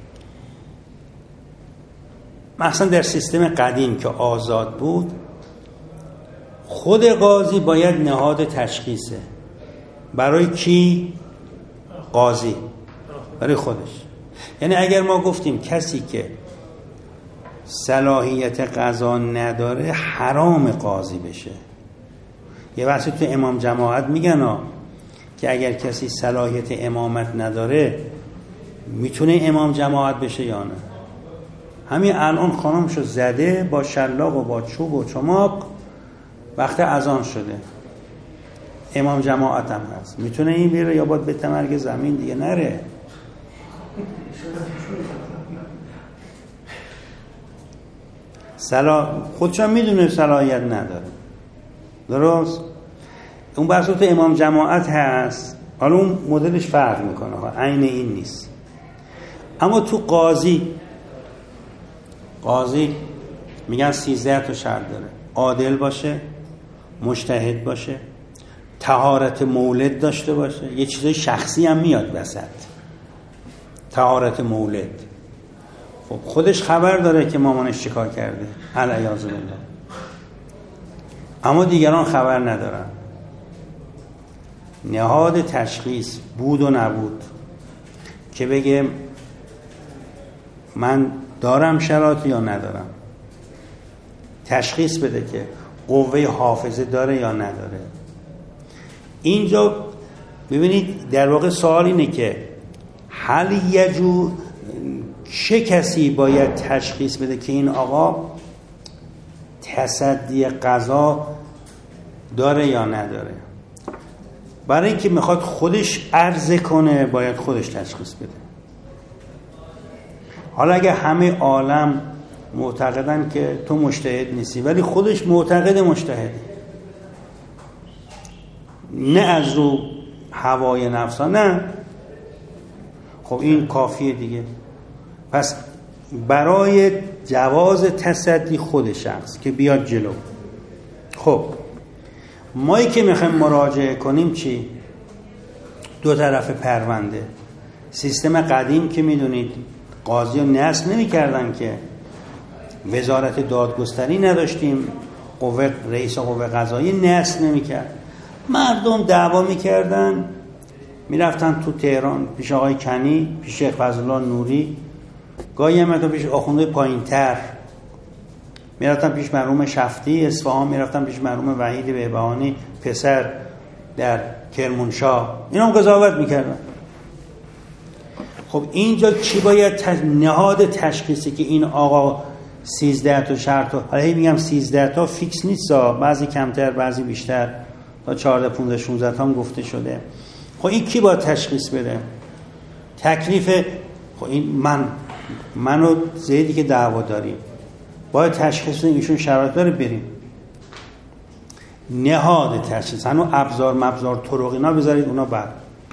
مثلا در سیستم قدیم که آزاد بود، خود قاضی باید نهاد تشخیصه. برای کی؟ قاضی، برای خودش. یعنی اگر ما گفتیم کسی که صلاحیت قضا نداره حرام قاضی بشه. یه وقتی تو امام جماعت میگن که اگر کسی صلاحیت امامت نداره میتونه امام جماعت بشه یا نه. همین الان خانمشو زده با شلاق و با چوب و چماق، وقت اذان شده، امام جماعت هم هست، میتونه این بیره یا باید به تمرگ زمین دیگه نره. خودشان میدونه صلاحیت نداره، درست؟ اون بحث تو امام جماعت هست، حالا اون مدلش فرق میکنه، عین این نیست. اما تو قاضی میگن 13 تا شرط داره: عادل باشه، مجتهد باشه، طهارت مولد داشته باشه. یه چیزای شخصی هم میاد وسط، طهارت مولد. خب خودش خبر داره که مامانش چیکار کرده، علیاذ بالله، اما دیگران خبر ندارن. نهاد تشخیص بود و نبود که بگه من دارم شرایط یا ندارم، تشخیص بده که قوه حافظه داره یا نداره. اینجا ببینید در واقع سوال اینه که هل یجوز، چه کسی باید تشخیص بده که این آقا تصدی قضا داره یا نداره؟ برای اینکه میخواد خودش عرضه کنه باید خودش تشخیص بده. حالا اگه همه عالم معتقدن که تو مجتهد نیستی ولی خودش معتقد مجتهده، نه از رو هوای نفسا، نه، خب این کافیه دیگه. پس برای جواز تصدی خود شخص که بیاد جلو. خب مایی که میخوایم مراجعه کنیم چی؟ دو طرف پرونده. سیستم قدیم که میدونید قاضی رو نصب نمی کردن که، وزارت دادگستری نداشتیم، رئیس قوه قضاییه نصب نمی کرد، مردم دعوا می کردن، می رفتن تو تهران پیش آقای کنی، پیش شیخ فضلالله نوری، گاهی هم رفتن پیش آخونده پایین تر، می رفتن پیش مرحوم شفتی اصفهان، می رفتن پیش مرحوم وحید بهبهانی پسر در کرمانشاه، اینا هم قضاوت می کردن. خب اینجا چی باید نهاد تشخیصی که این آقا 13 تا شرط، حالا میگم 13 تا فیکس نیست، بعضی کمتر بعضی بیشتر، تا 14 15 16 تا هم گفته شده. خب این کی باید تشخیص بده؟ تکلیف، خب این من و زیدی که دعوا داریم باید تشخیص بدیم ایشون شرایط داره بریم. نهاد تشخیص، هنو ابزار طرق اینا بذارید اونا بعد.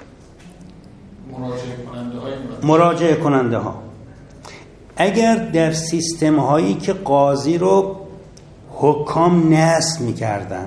مراجعه کننده ها اگر در سیستم هایی که قاضی رو حکام نصب می‌کردن،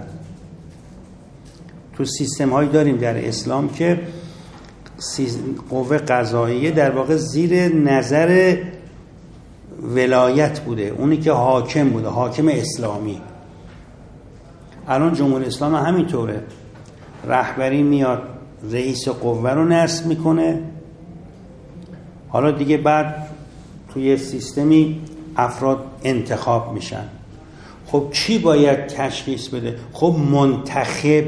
تو سیستم هایی داریم در اسلام که قوه قضاییه در واقع زیر نظر ولایت بوده، اونی که حاکم بوده، حاکم اسلامی. الان جمهوری اسلامی همینطوره، رهبری میاد رئیس قوه رو نصب میکنه، حالا دیگه بعد توی سیستمی افراد انتخاب میشن. خب چی باید تشخیص بده؟ خب منتخب،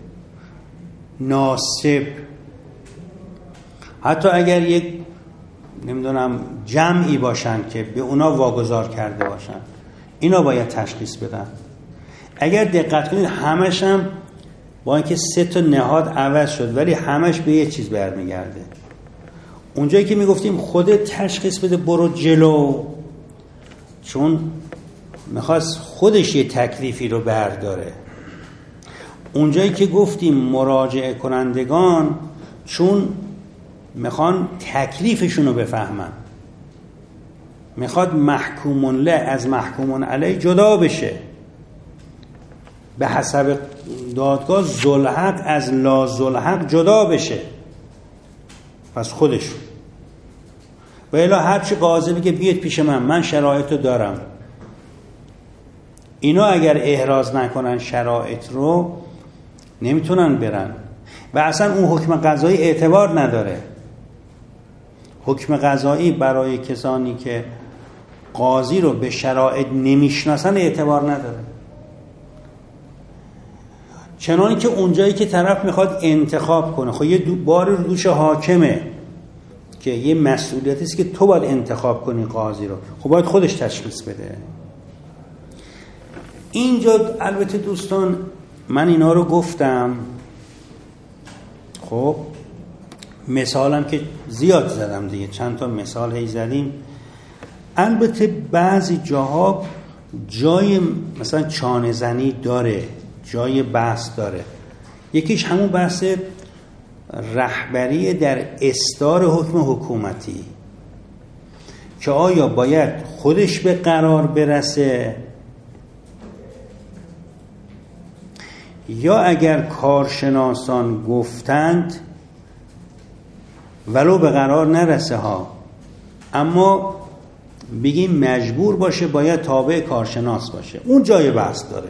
ناصب، حتی اگر یک نمیدونم جمعی باشن که به اونا واگذار کرده باشن، اینا باید تشخیص بدن. اگر دقت کنید همش هم با اینکه 3 تا نهاد عوض شد ولی همش به یه چیز برمیگرده. اونجایی که میگفتیم خودت تشخیص بده برو جلو، چون میخواست خودش یه تکلیفی رو برداره. اونجایی که گفتیم مراجعه کنندگان چون میخوان تکلیفشون رو بفهمن، میخواد محکومون له از محکومون علیه جدا بشه، به حسب دادگاه ذوالحق از لا ذوالحق جدا بشه. پس خودشون و الا هرچی قاضی بگه بیاد پیش من شرایط رو دارم، اینا اگر احراز نکنن شرایط رو نمیتونن برن و اصلا اون حکم قضایی اعتبار نداره. حکم قضایی برای کسانی که قاضی رو به شرایط نمیشناسن اعتبار نداره. چنانکه که اونجایی که طرف میخواد انتخاب کنه، خب یه بار رو دوش حاکمه که یه مسئولیتی است که تو باید انتخاب کنی قاضی رو، خب باید خودش تشخیص بده. اینجا البته دوستان من اینا رو گفتم، خب مثالم که زیاد زدم دیگه، چند تا مثال هی زدیم. البته بعضی جاها جای مثلا چانه زنی داره، جای بحث داره. یکیش همون بحث رهبری در اصدار حکم حکومتی که آیا باید خودش به قرار برسه یا اگر کارشناسان گفتند ولو به قرار نرسه ها، اما بگیم مجبور باشه باید تابع کارشناس باشه، اون جای بحث داره.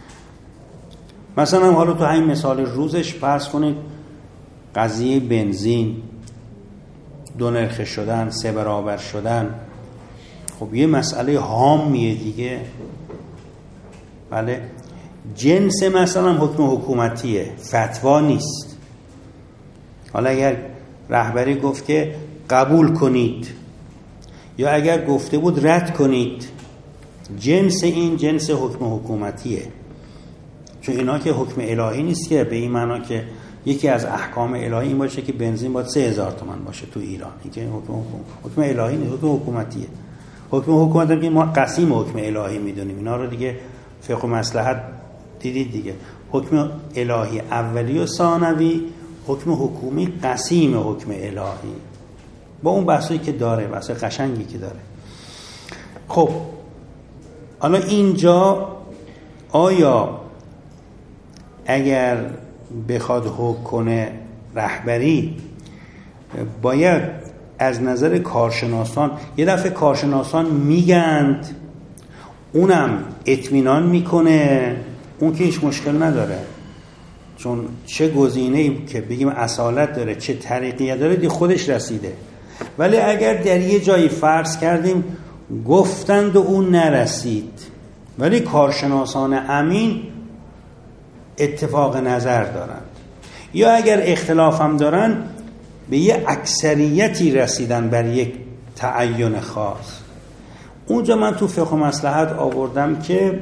مثلا حالا تو همین مثال روزش فرض کنید قضیه بنزین 2 نرخ شدن، 3 برابر شدن، خب یه مسئله هامیه دیگه. بله جنس مثلا حکم حکومتیه، فتوا نیست. حالا اگر رهبری گفت که قبول کنید یا اگر گفته بود رد کنید، جنس این جنس حکم حکومتیه. چون اینا که حکم الهی نیست که به این معنا که یکی از احکام الهی این باشه که بنزین باید 3000 تومان باشه تو ایران. این که حکم الهی نیست، حکم حکومتیه. حکم حکومت که ما قسیم حکم الهی میدونیم، اینا رو دیگه فقه و مصلحت دیدید دیگه. حکم الهی اولی و ثانوی، حکم حکومی قسیم حکم الهی با اون بحثی که داره، بحث قشنگی که داره. خب حالا اینجا آیا اگر بخواد حکم کنه رهبری باید از نظر کارشناسان، یه دفعه کارشناسان میگند اونم اطمینان میکنه، اون که هیچ مشکل نداره، چون چه گزینه‌ای که بگیم اصالت داره چه طریقیت داره دی خودش رسیده. ولی اگر در یه جایی فرض کردیم گفتند و اون نرسید، ولی کارشناسان امین اتفاق نظر دارند، یا اگر اختلاف هم دارن به یه اکثریتی رسیدن بر یک تعین خاص، اونجا من تو فقه و مصلحت آوردم که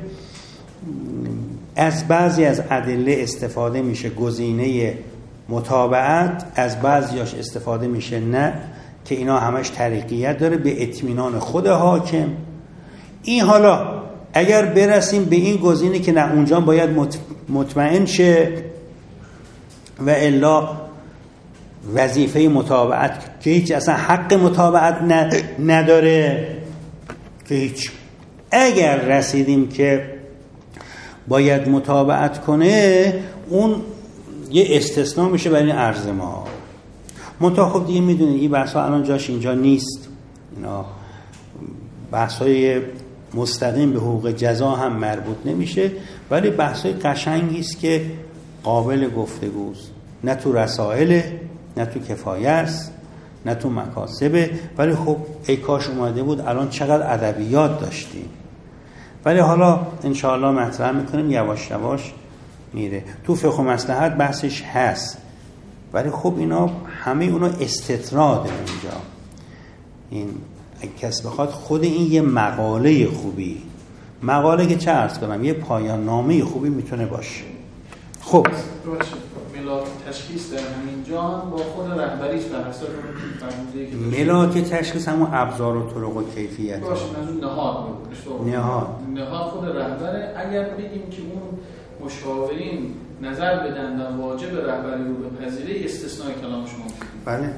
از بعضی از ادله استفاده میشه گزینه متابعت، از بعضیاش استفاده میشه نه، که اینا همش طریقیت داره به اطمینان خود حاکم. این حالا اگر برسیم به این گزینه که نه اونجا باید مطمئن شه و الا وظیفه متابعت که هیچ اصلا حق متابعت نداره که هیچ، اگر رسیدیم که باید متابعت کنه اون یه استثناء میشه برای عرض ما. منتها خب دیگه میدونید این بحث ها الان جاش اینجا نیست، اینا بحث های مستقیم به حقوق جزا هم مربوط نمیشه، ولی بحث های قشنگی است که قابل گفتگوست، نه تو رسائل، نه تو کفایه است، نه تو مکاسبه. ولی خب ای کاش اومده بود الان چقدر ادبیات داشتیم. ولی حالا انشاءالله مطرح میکنیم، یواش یواش میره. تو فقه و مصلحت بحثش هست، ولی خب اینا همه اونا استطراده اونجا. این کس بخواد خود این یه مقاله خوبی، مقاله که چه عرض کنم یه پایان نامه خوبی میتونه باشه. خب ملاک تشخیص در همینجا با خود رهبریش بر حسب فرموده که ملاک تشخیص همون ابزار و طرق و کیفیت باشه، منظور نهاد خود رهبره. اگر بگیم که اون مشاورین نظر بدن و واجب رهبری رو بپذیره، استثناء کلام شما بله،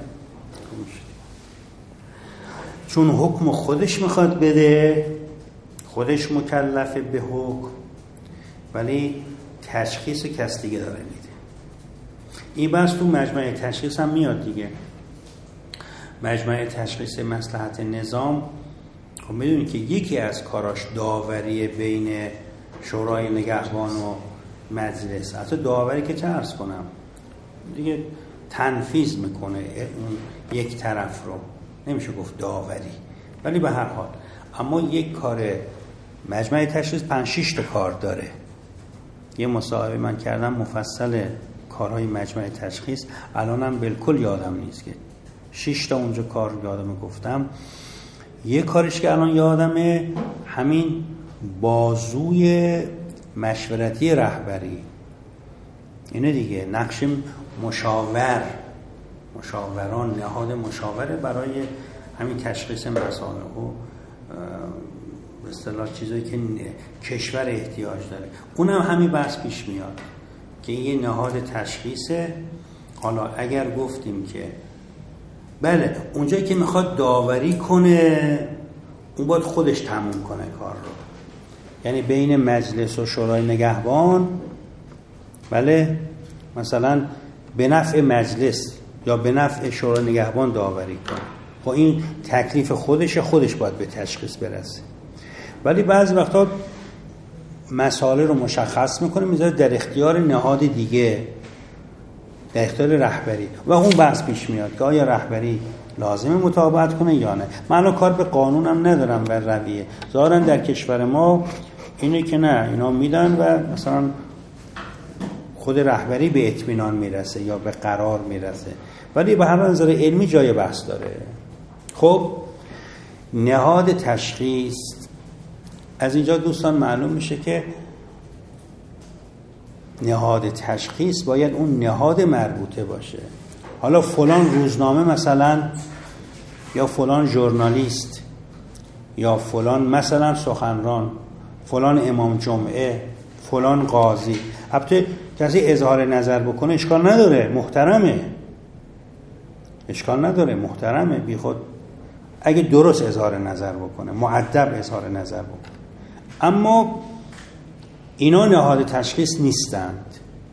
چون حکم خودش میخواد بده، خودش مکلفه به حکم، ولی تشخیص کس دیگه داره میده. این بحث تو مجمع تشخیص هم میاد دیگه. مجمع تشخیص مصلحت نظام خب میدونید که یکی از کاراش داوری بین شورای نگهبان و مجلس، حتی داوری که چه عرض کنم دیگه تنفیذ میکنه اون یک طرف رو، نمیشه گفت داوری، ولی به هر حال. اما یک کار مجمع تشخیص 5-6 تا کار داره. یه مصاحبه من کردم مفصل کارهای مجمع تشخیص، الانم بالکل یادم نیست که 6 تا اونجا کار یادم گفتم. یه کارش که الان یادمه همین بازوی مشورتی رهبری اینه دیگه، نقش مشاوران، نهاد مشاوره برای همین تشخیص مسائل و به اصطلاح چیزایی که کشور احتیاج داره. اونم همین بحث پیش میاد که یه نهاد تشخیصه. حالا اگر گفتیم که بله اونجایی که میخواد داوری کنه اون باید خودش تموم کنه کار رو، یعنی بین مجلس و شورای نگهبان، بله مثلا به نفع مجلس یا به نفع شورای نگهبان داوری کنه، خب این تکلیف خودش باید به تشخیص برسه. ولی بعضی وقتا مسائل رو مشخص میکنه میذاره در اختیار نهاد دیگه، در اختیار رهبری، و اون بحث پیش میاد که آیا رهبری لازمه متابعت کنه یا نه. من کار به قانون هم ندارم و رویه. ظاهرا در کشور ما اینه که نه، اینا میدن و مثلا خود رهبری به اطمینان میرسه یا به قرار میرسه، ولی به هر نظر علمی جای بحث داره. خب نهاد تشخیص، از اینجا دوستان معلوم میشه که نهاد تشخیص باید اون نهاد مربوطه باشه. حالا فلان روزنامه مثلا، یا فلان ژورنالیست، یا فلان مثلا سخنران، فلان امام جمعه، فلان قاضی، البته کسی اظهار نظر بکنه اشکال نداره، محترمه، اشکال نداره، محترمه، بی خود اگه درست اظهار نظر بکنه، مؤدب اظهار نظر بکنه. اما اینا نهاد تشخیص نیستند.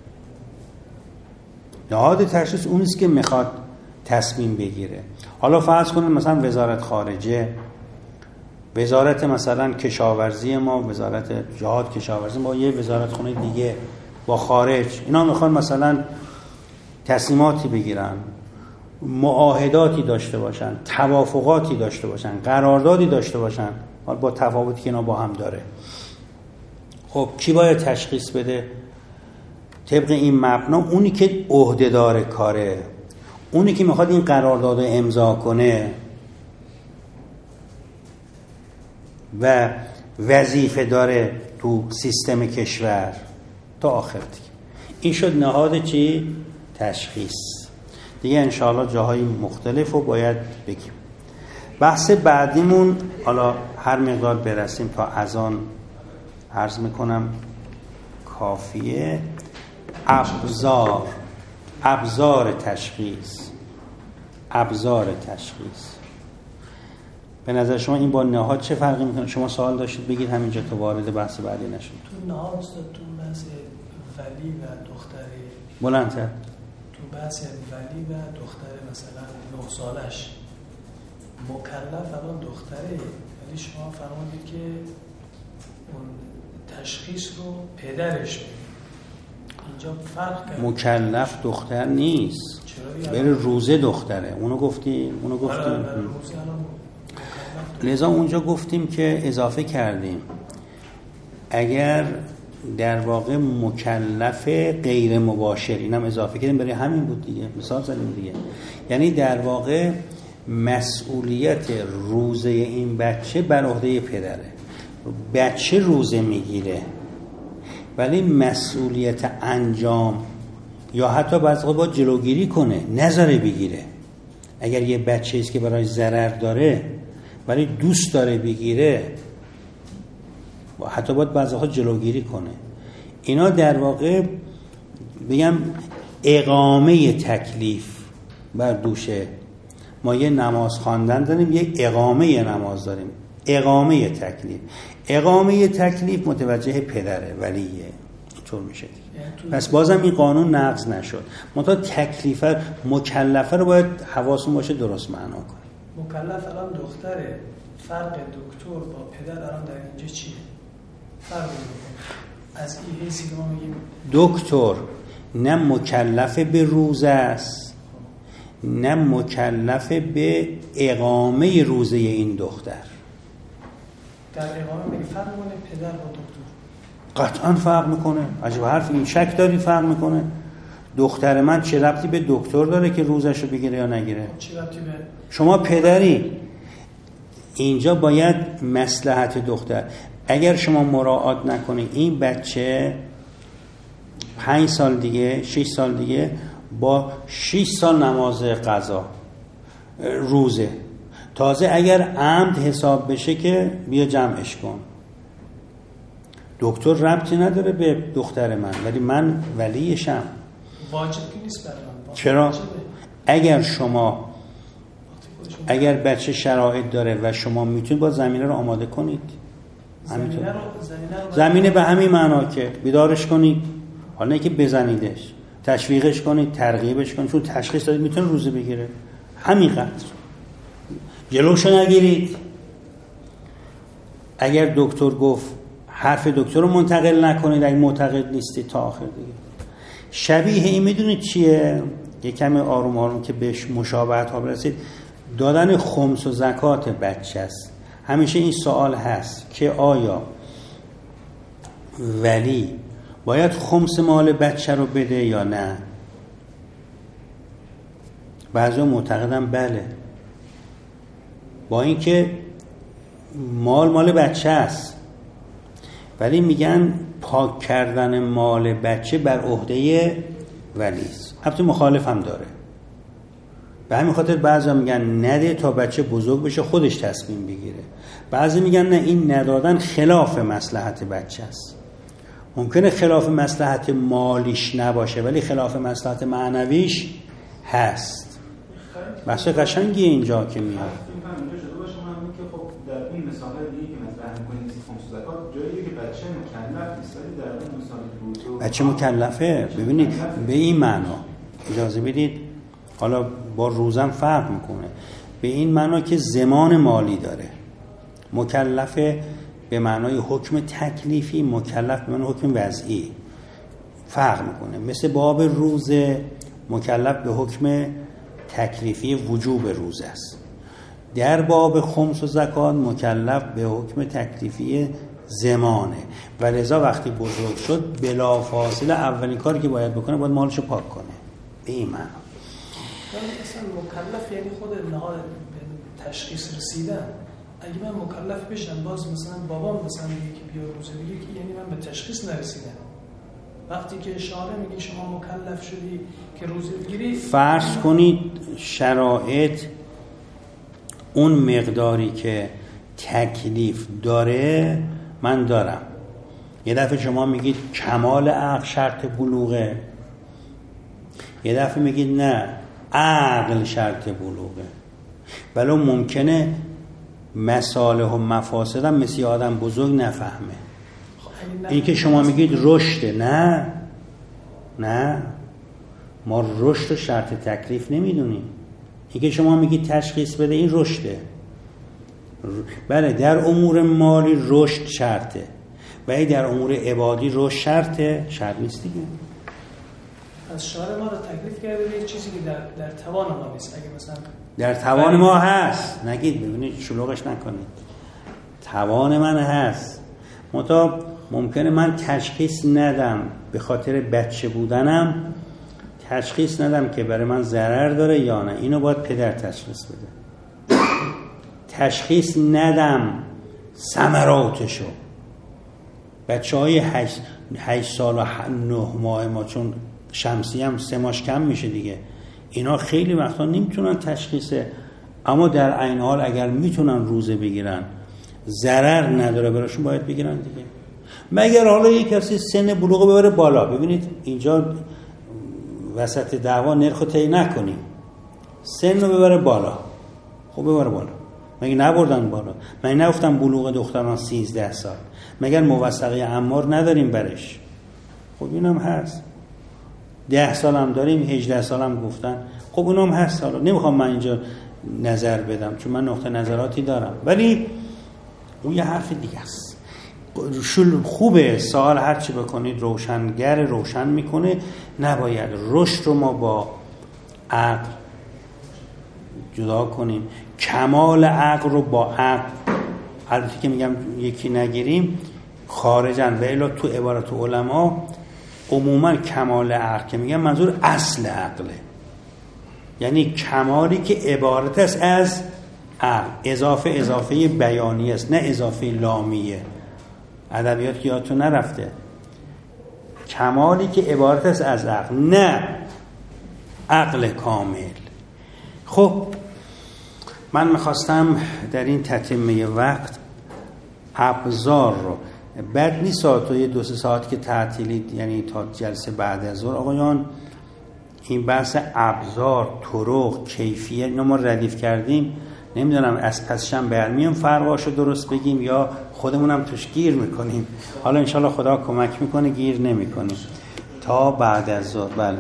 نهاد تشخیص اونیست که میخواد تصمیم بگیره. حالا فرض کنید مثلا وزارت خارجه، وزارت مثلا کشاورزی ما، وزارت جهاد کشاورزی ما، یه وزارت خونه دیگه با خارج، اینا میخوان مثلا تصمیماتی بگیرن، معاهداتی داشته باشن، توافقاتی داشته باشن، قراردادی داشته باشن، حالا با تفاوتی که اینا با هم داره. خب کی باید تشخیص بده؟ طبق این مبنا اونی که عهده‌دار کاره، اونی که میخواد این قرارداد رو امضا کنه و وظیفه داره تو سیستم کشور تا آخر دیگه. این شد نهاد چی؟ تشخیص. دیگه انشاءالله جاهای مختلف رو باید بگیم. بحث بعدیمون، حالا هر مقدار برسیم تا اذان عرض میکنم کافیه، ابزار تشخیص. به نظر شما این با نهاد چه فرقی میکنه؟ شما سوال داشتید بگید همینجا تا وارد بحث بعدی نشید. تو نهاد تو بحث ولی و دختری بلندتر، تو بحث ولی و دختره مثلا 9 سالش مکلف الان دختره، ولی شما فرمودید که اون تشخیص رو پدرش بگید. اینجا فرق کرد. مکلف دختر نیست، بره روزه دختره، اونو گفتیم. لذا اونجا گفتیم که اضافه کردیم اگر در واقع مکلف غیر مباشر، اینم اضافه کردیم برای همین بود دیگه، مثال زدیم دیگه، یعنی در واقع مسئولیت روزه این بچه بر عهده پدره. بچه روزه میگیره ولی مسئولیت انجام یا حتی بعضی وقت باید جلوگیری کنه، نذاره بگیره. اگر یه بچه ایست که برای ضرر داره ولی دوست داره بگیره، حتی باید بعضی وقت جلوگیری کنه. اینا در واقع بگم اقامه تکلیف بر دوشه. ما یه نماز خواندن داریم، یه اقامه نماز داریم. اقامه تکلیف متوجه پدره، ولیه، اینطور میشه. پس بازم این قانون نقض نشد. منتها تکلیف مکلفه رو باید حواسون باشه درست معنا کنیم. مکلف الان دختره، فرق دکتر با پدر الان در اینجا چیه؟ فرق از این حیثی که ما میگیم دکتر نه مکلف به روزه است، نه مکلف به اقامه روزه این دختر. در اقامه میگه فرق کنه پدر با دکتر؟ قطعا فرق میکنه. عجب حرف، این شک داری فرق میکنه؟ دختر من چه ربطی به دکتر داره که روزشو بگیره یا نگیره؟ چه ربطی به شما پدری؟ اینجا باید مصلحت دختر. اگر شما مراعات نکنید این بچه 5 سال دیگه 6 سال دیگه با 6 سال نماز قضا روزه، تازه اگر عمد حساب بشه که بیا جمعش کن. دکتر ربطی نداره به دختر من، ولی من ولیشم. واجب نیست برام. چرا؟ اگر بچه شرایط داره و شما میتونید با زمینه رو آماده کنید. زمینه به همین معنا که بیدارش کنید، حالا نه که بزنیدش، تشویقش کنید، ترغیبش کنید، چون تشخیص دادید میتونه روزه بگیره، همینقدر. جلوشو نگیرید. اگر دکتر گفت حرف دکتر رو منتقل نکنید، اگه معتقد نیستید تا آخر دیگه. شبیه این میدونید چیه؟ یک کمی آروم آروم که بهش مشابهت ها برسید، دادن خمس و زکات بچه است. همیشه این سوال هست که آیا ولی باید خمس مال بچه رو بده یا نه؟ بعضی معتقدن بله، با اینکه مال بچه است، ولی میگن پاک کردن مال بچه بر عهده ولی است. البته مخالف هم داره. به همین خاطر بعضی میگن نده تا بچه بزرگ بشه خودش تصمیم بگیره. بعضی میگن نه، این ندادن خلاف مصلحت بچه است. ممکنه خلاف مصلحت مالیش نباشه ولی خلاف مصلحت معنویش هست. بحث قشنگیه اینجا که میاد. در اون مثال دیگه که مطرح می‌کنید خمس زکات جایی که بچه مکلف نیست، ولی در اون مثال بود بچه مکلفه. ببینید به این معنا، اجازه بدید حالا با روزم فرق میکنه، به این معنا که زمان مالی داره. مکلفه به معنای حکم تکلیفی، مکلف به معنای حکم وضعی فرق میکنه. مثل باب روزه مکلف به حکم تکلیفی وجوب روزه است، در باب خمس و زکات مکلف به حکم تکلیفی زمانه و لذا وقتی بزرگ شد بلافاصله اولین کاری که باید بکنه باید مالشو پاک کنه. به این معنا مثلا مکلف یعنی خود نهار به تشخیص رسیدن. اگه من مکلف بشم باز مثلا بابام مثلا میگه که بیا روزه بگیر که یعنی من به تشخیص نرسیدم. وقتی که شارع میگه شما مکلف شدی که روزه بگیری، فرض کنید شرایط اون مقداری که تکلیف داره من دارم. یه دفعه شما میگید کمال عقل شرط بلوغه، یه دفعه میگید نه عقل شرط بلوغه. ولی ممکنه مصالح و مفاسد هم مثل آدم بزرگ نفهمه. این که شما میگید رشده، نه ما رشد شرط تکلیف نمیدونیم. این که شما میگید تشخیص بده این رشده. بله در امور مالی رشد شرطه، ولی در امور عبادی رشد شرط نیست دیگه. از شارع ما رو تکلیف کرده به چیزی که در توان ما نیست. اگه مثلا در توان ما هست نگید، ببینید شلوغش نکنید، توان من هست، ممکنه من تشخیص ندم به خاطر بچه بودنم، تشخیص ندم که برای من ضرر داره یا نه، اینو باید پدر تشخیص بده. تشخیص ندم ثمراتشو. بچه های 8 سال و 9 ماه ما چون شمسی هم 3 ماه کم میشه دیگه، اینا خیلی وقتا نمیتونن تشخیصه، اما در عین حال اگر میتونن روزه بگیرن ضرر نداره براشون باید بگیرن دیگه. مگر حالا یک کسی سن بلوغ ببره بالا. ببینید اینجا وسط دعوا نرخو طی نکنیم، سن رو ببره بالا. خب ببره بالا، مگه نبردن بالا؟ مگه نگفتم بلوغ دختران 13 سال؟ مگر موثقه عمار نداریم برش؟ خب اینم هست. 10 سال هم داریم، 18 سال هم گفتن. خب اونم هست. حالا نمیخوام من اینجا نظر بدم چون من نقطه نظراتی دارم، ولی اون یه حرف دیگه است. خوبه سوال هرچی بکنید روشن میکنه. نباید رشد رو ما با عقل جدا کنیم، کمال عقل رو با عقل، البته که میگم یکی نگیریم خارجن، و الا تو عبارت علما عموما کمال عقل که میگم منظور اصل عقله، یعنی کمالی که عبارت است از عقل. اضافه بیانی است، نه اضافه لامیه. ادبیات که یادتون نرفته، کمالی که عبارت است از عقل، نه عقل کامل. خب من میخواستم در این تتمه وقت ابزار رو، بد نیست تا 2-3 ساعت که تعطیلید، یعنی تا جلسه بعد از ظهر آقایان این بحث ابزار، طرق، کیفیت اینو ما ردیف کردیم. نمیدونم از پسشم برمیام فرقاشو درست بگیم یا خودمونم توش گیر میکنیم. حالا انشالله خدا کمک میکنه گیر نمیکنیم تا بعد از ظهر. بله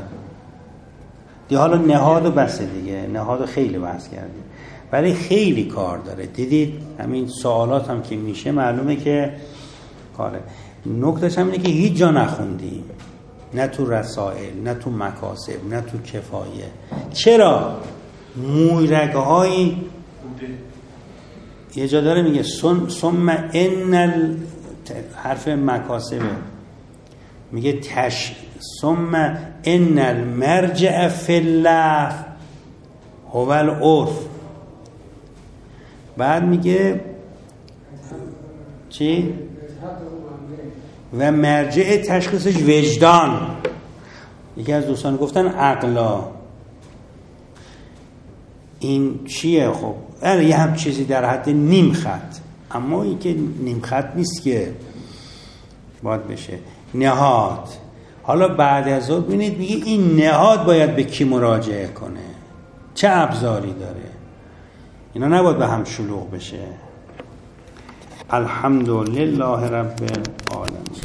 دیگه حالا نهاد و بسه دیگه، نهاد خیلی بحث کردیم ولی خیلی کار داره. دیدید همین سوالات هم که میشه معلومه که کاره. نکتهش هم اینه که هیچ جا نخوندیم، نه تو رسائل، نه تو مکاسب، نه تو کفایه. چرا؟ مویرگه‌هایی یه جا داره میگه ثم ان حرف مکاسبه، میگه ثم ان المرجع فی اللفظ هو العرف. بعد میگه چی؟ و مرجع تشخیصش وجدان. یکی از دوستان گفتن عقلا. این چیه؟ خب یه هم چیزی در حد نیم خط، اما این که نیم خط نیست که باید بشه نهاد. حالا بعد از اون ببینید میگه این نهاد باید به کی مراجعه کنه، چه ابزاری داره، اینا نباید به هم شلوغ بشه. الحمدلله رب العالمین.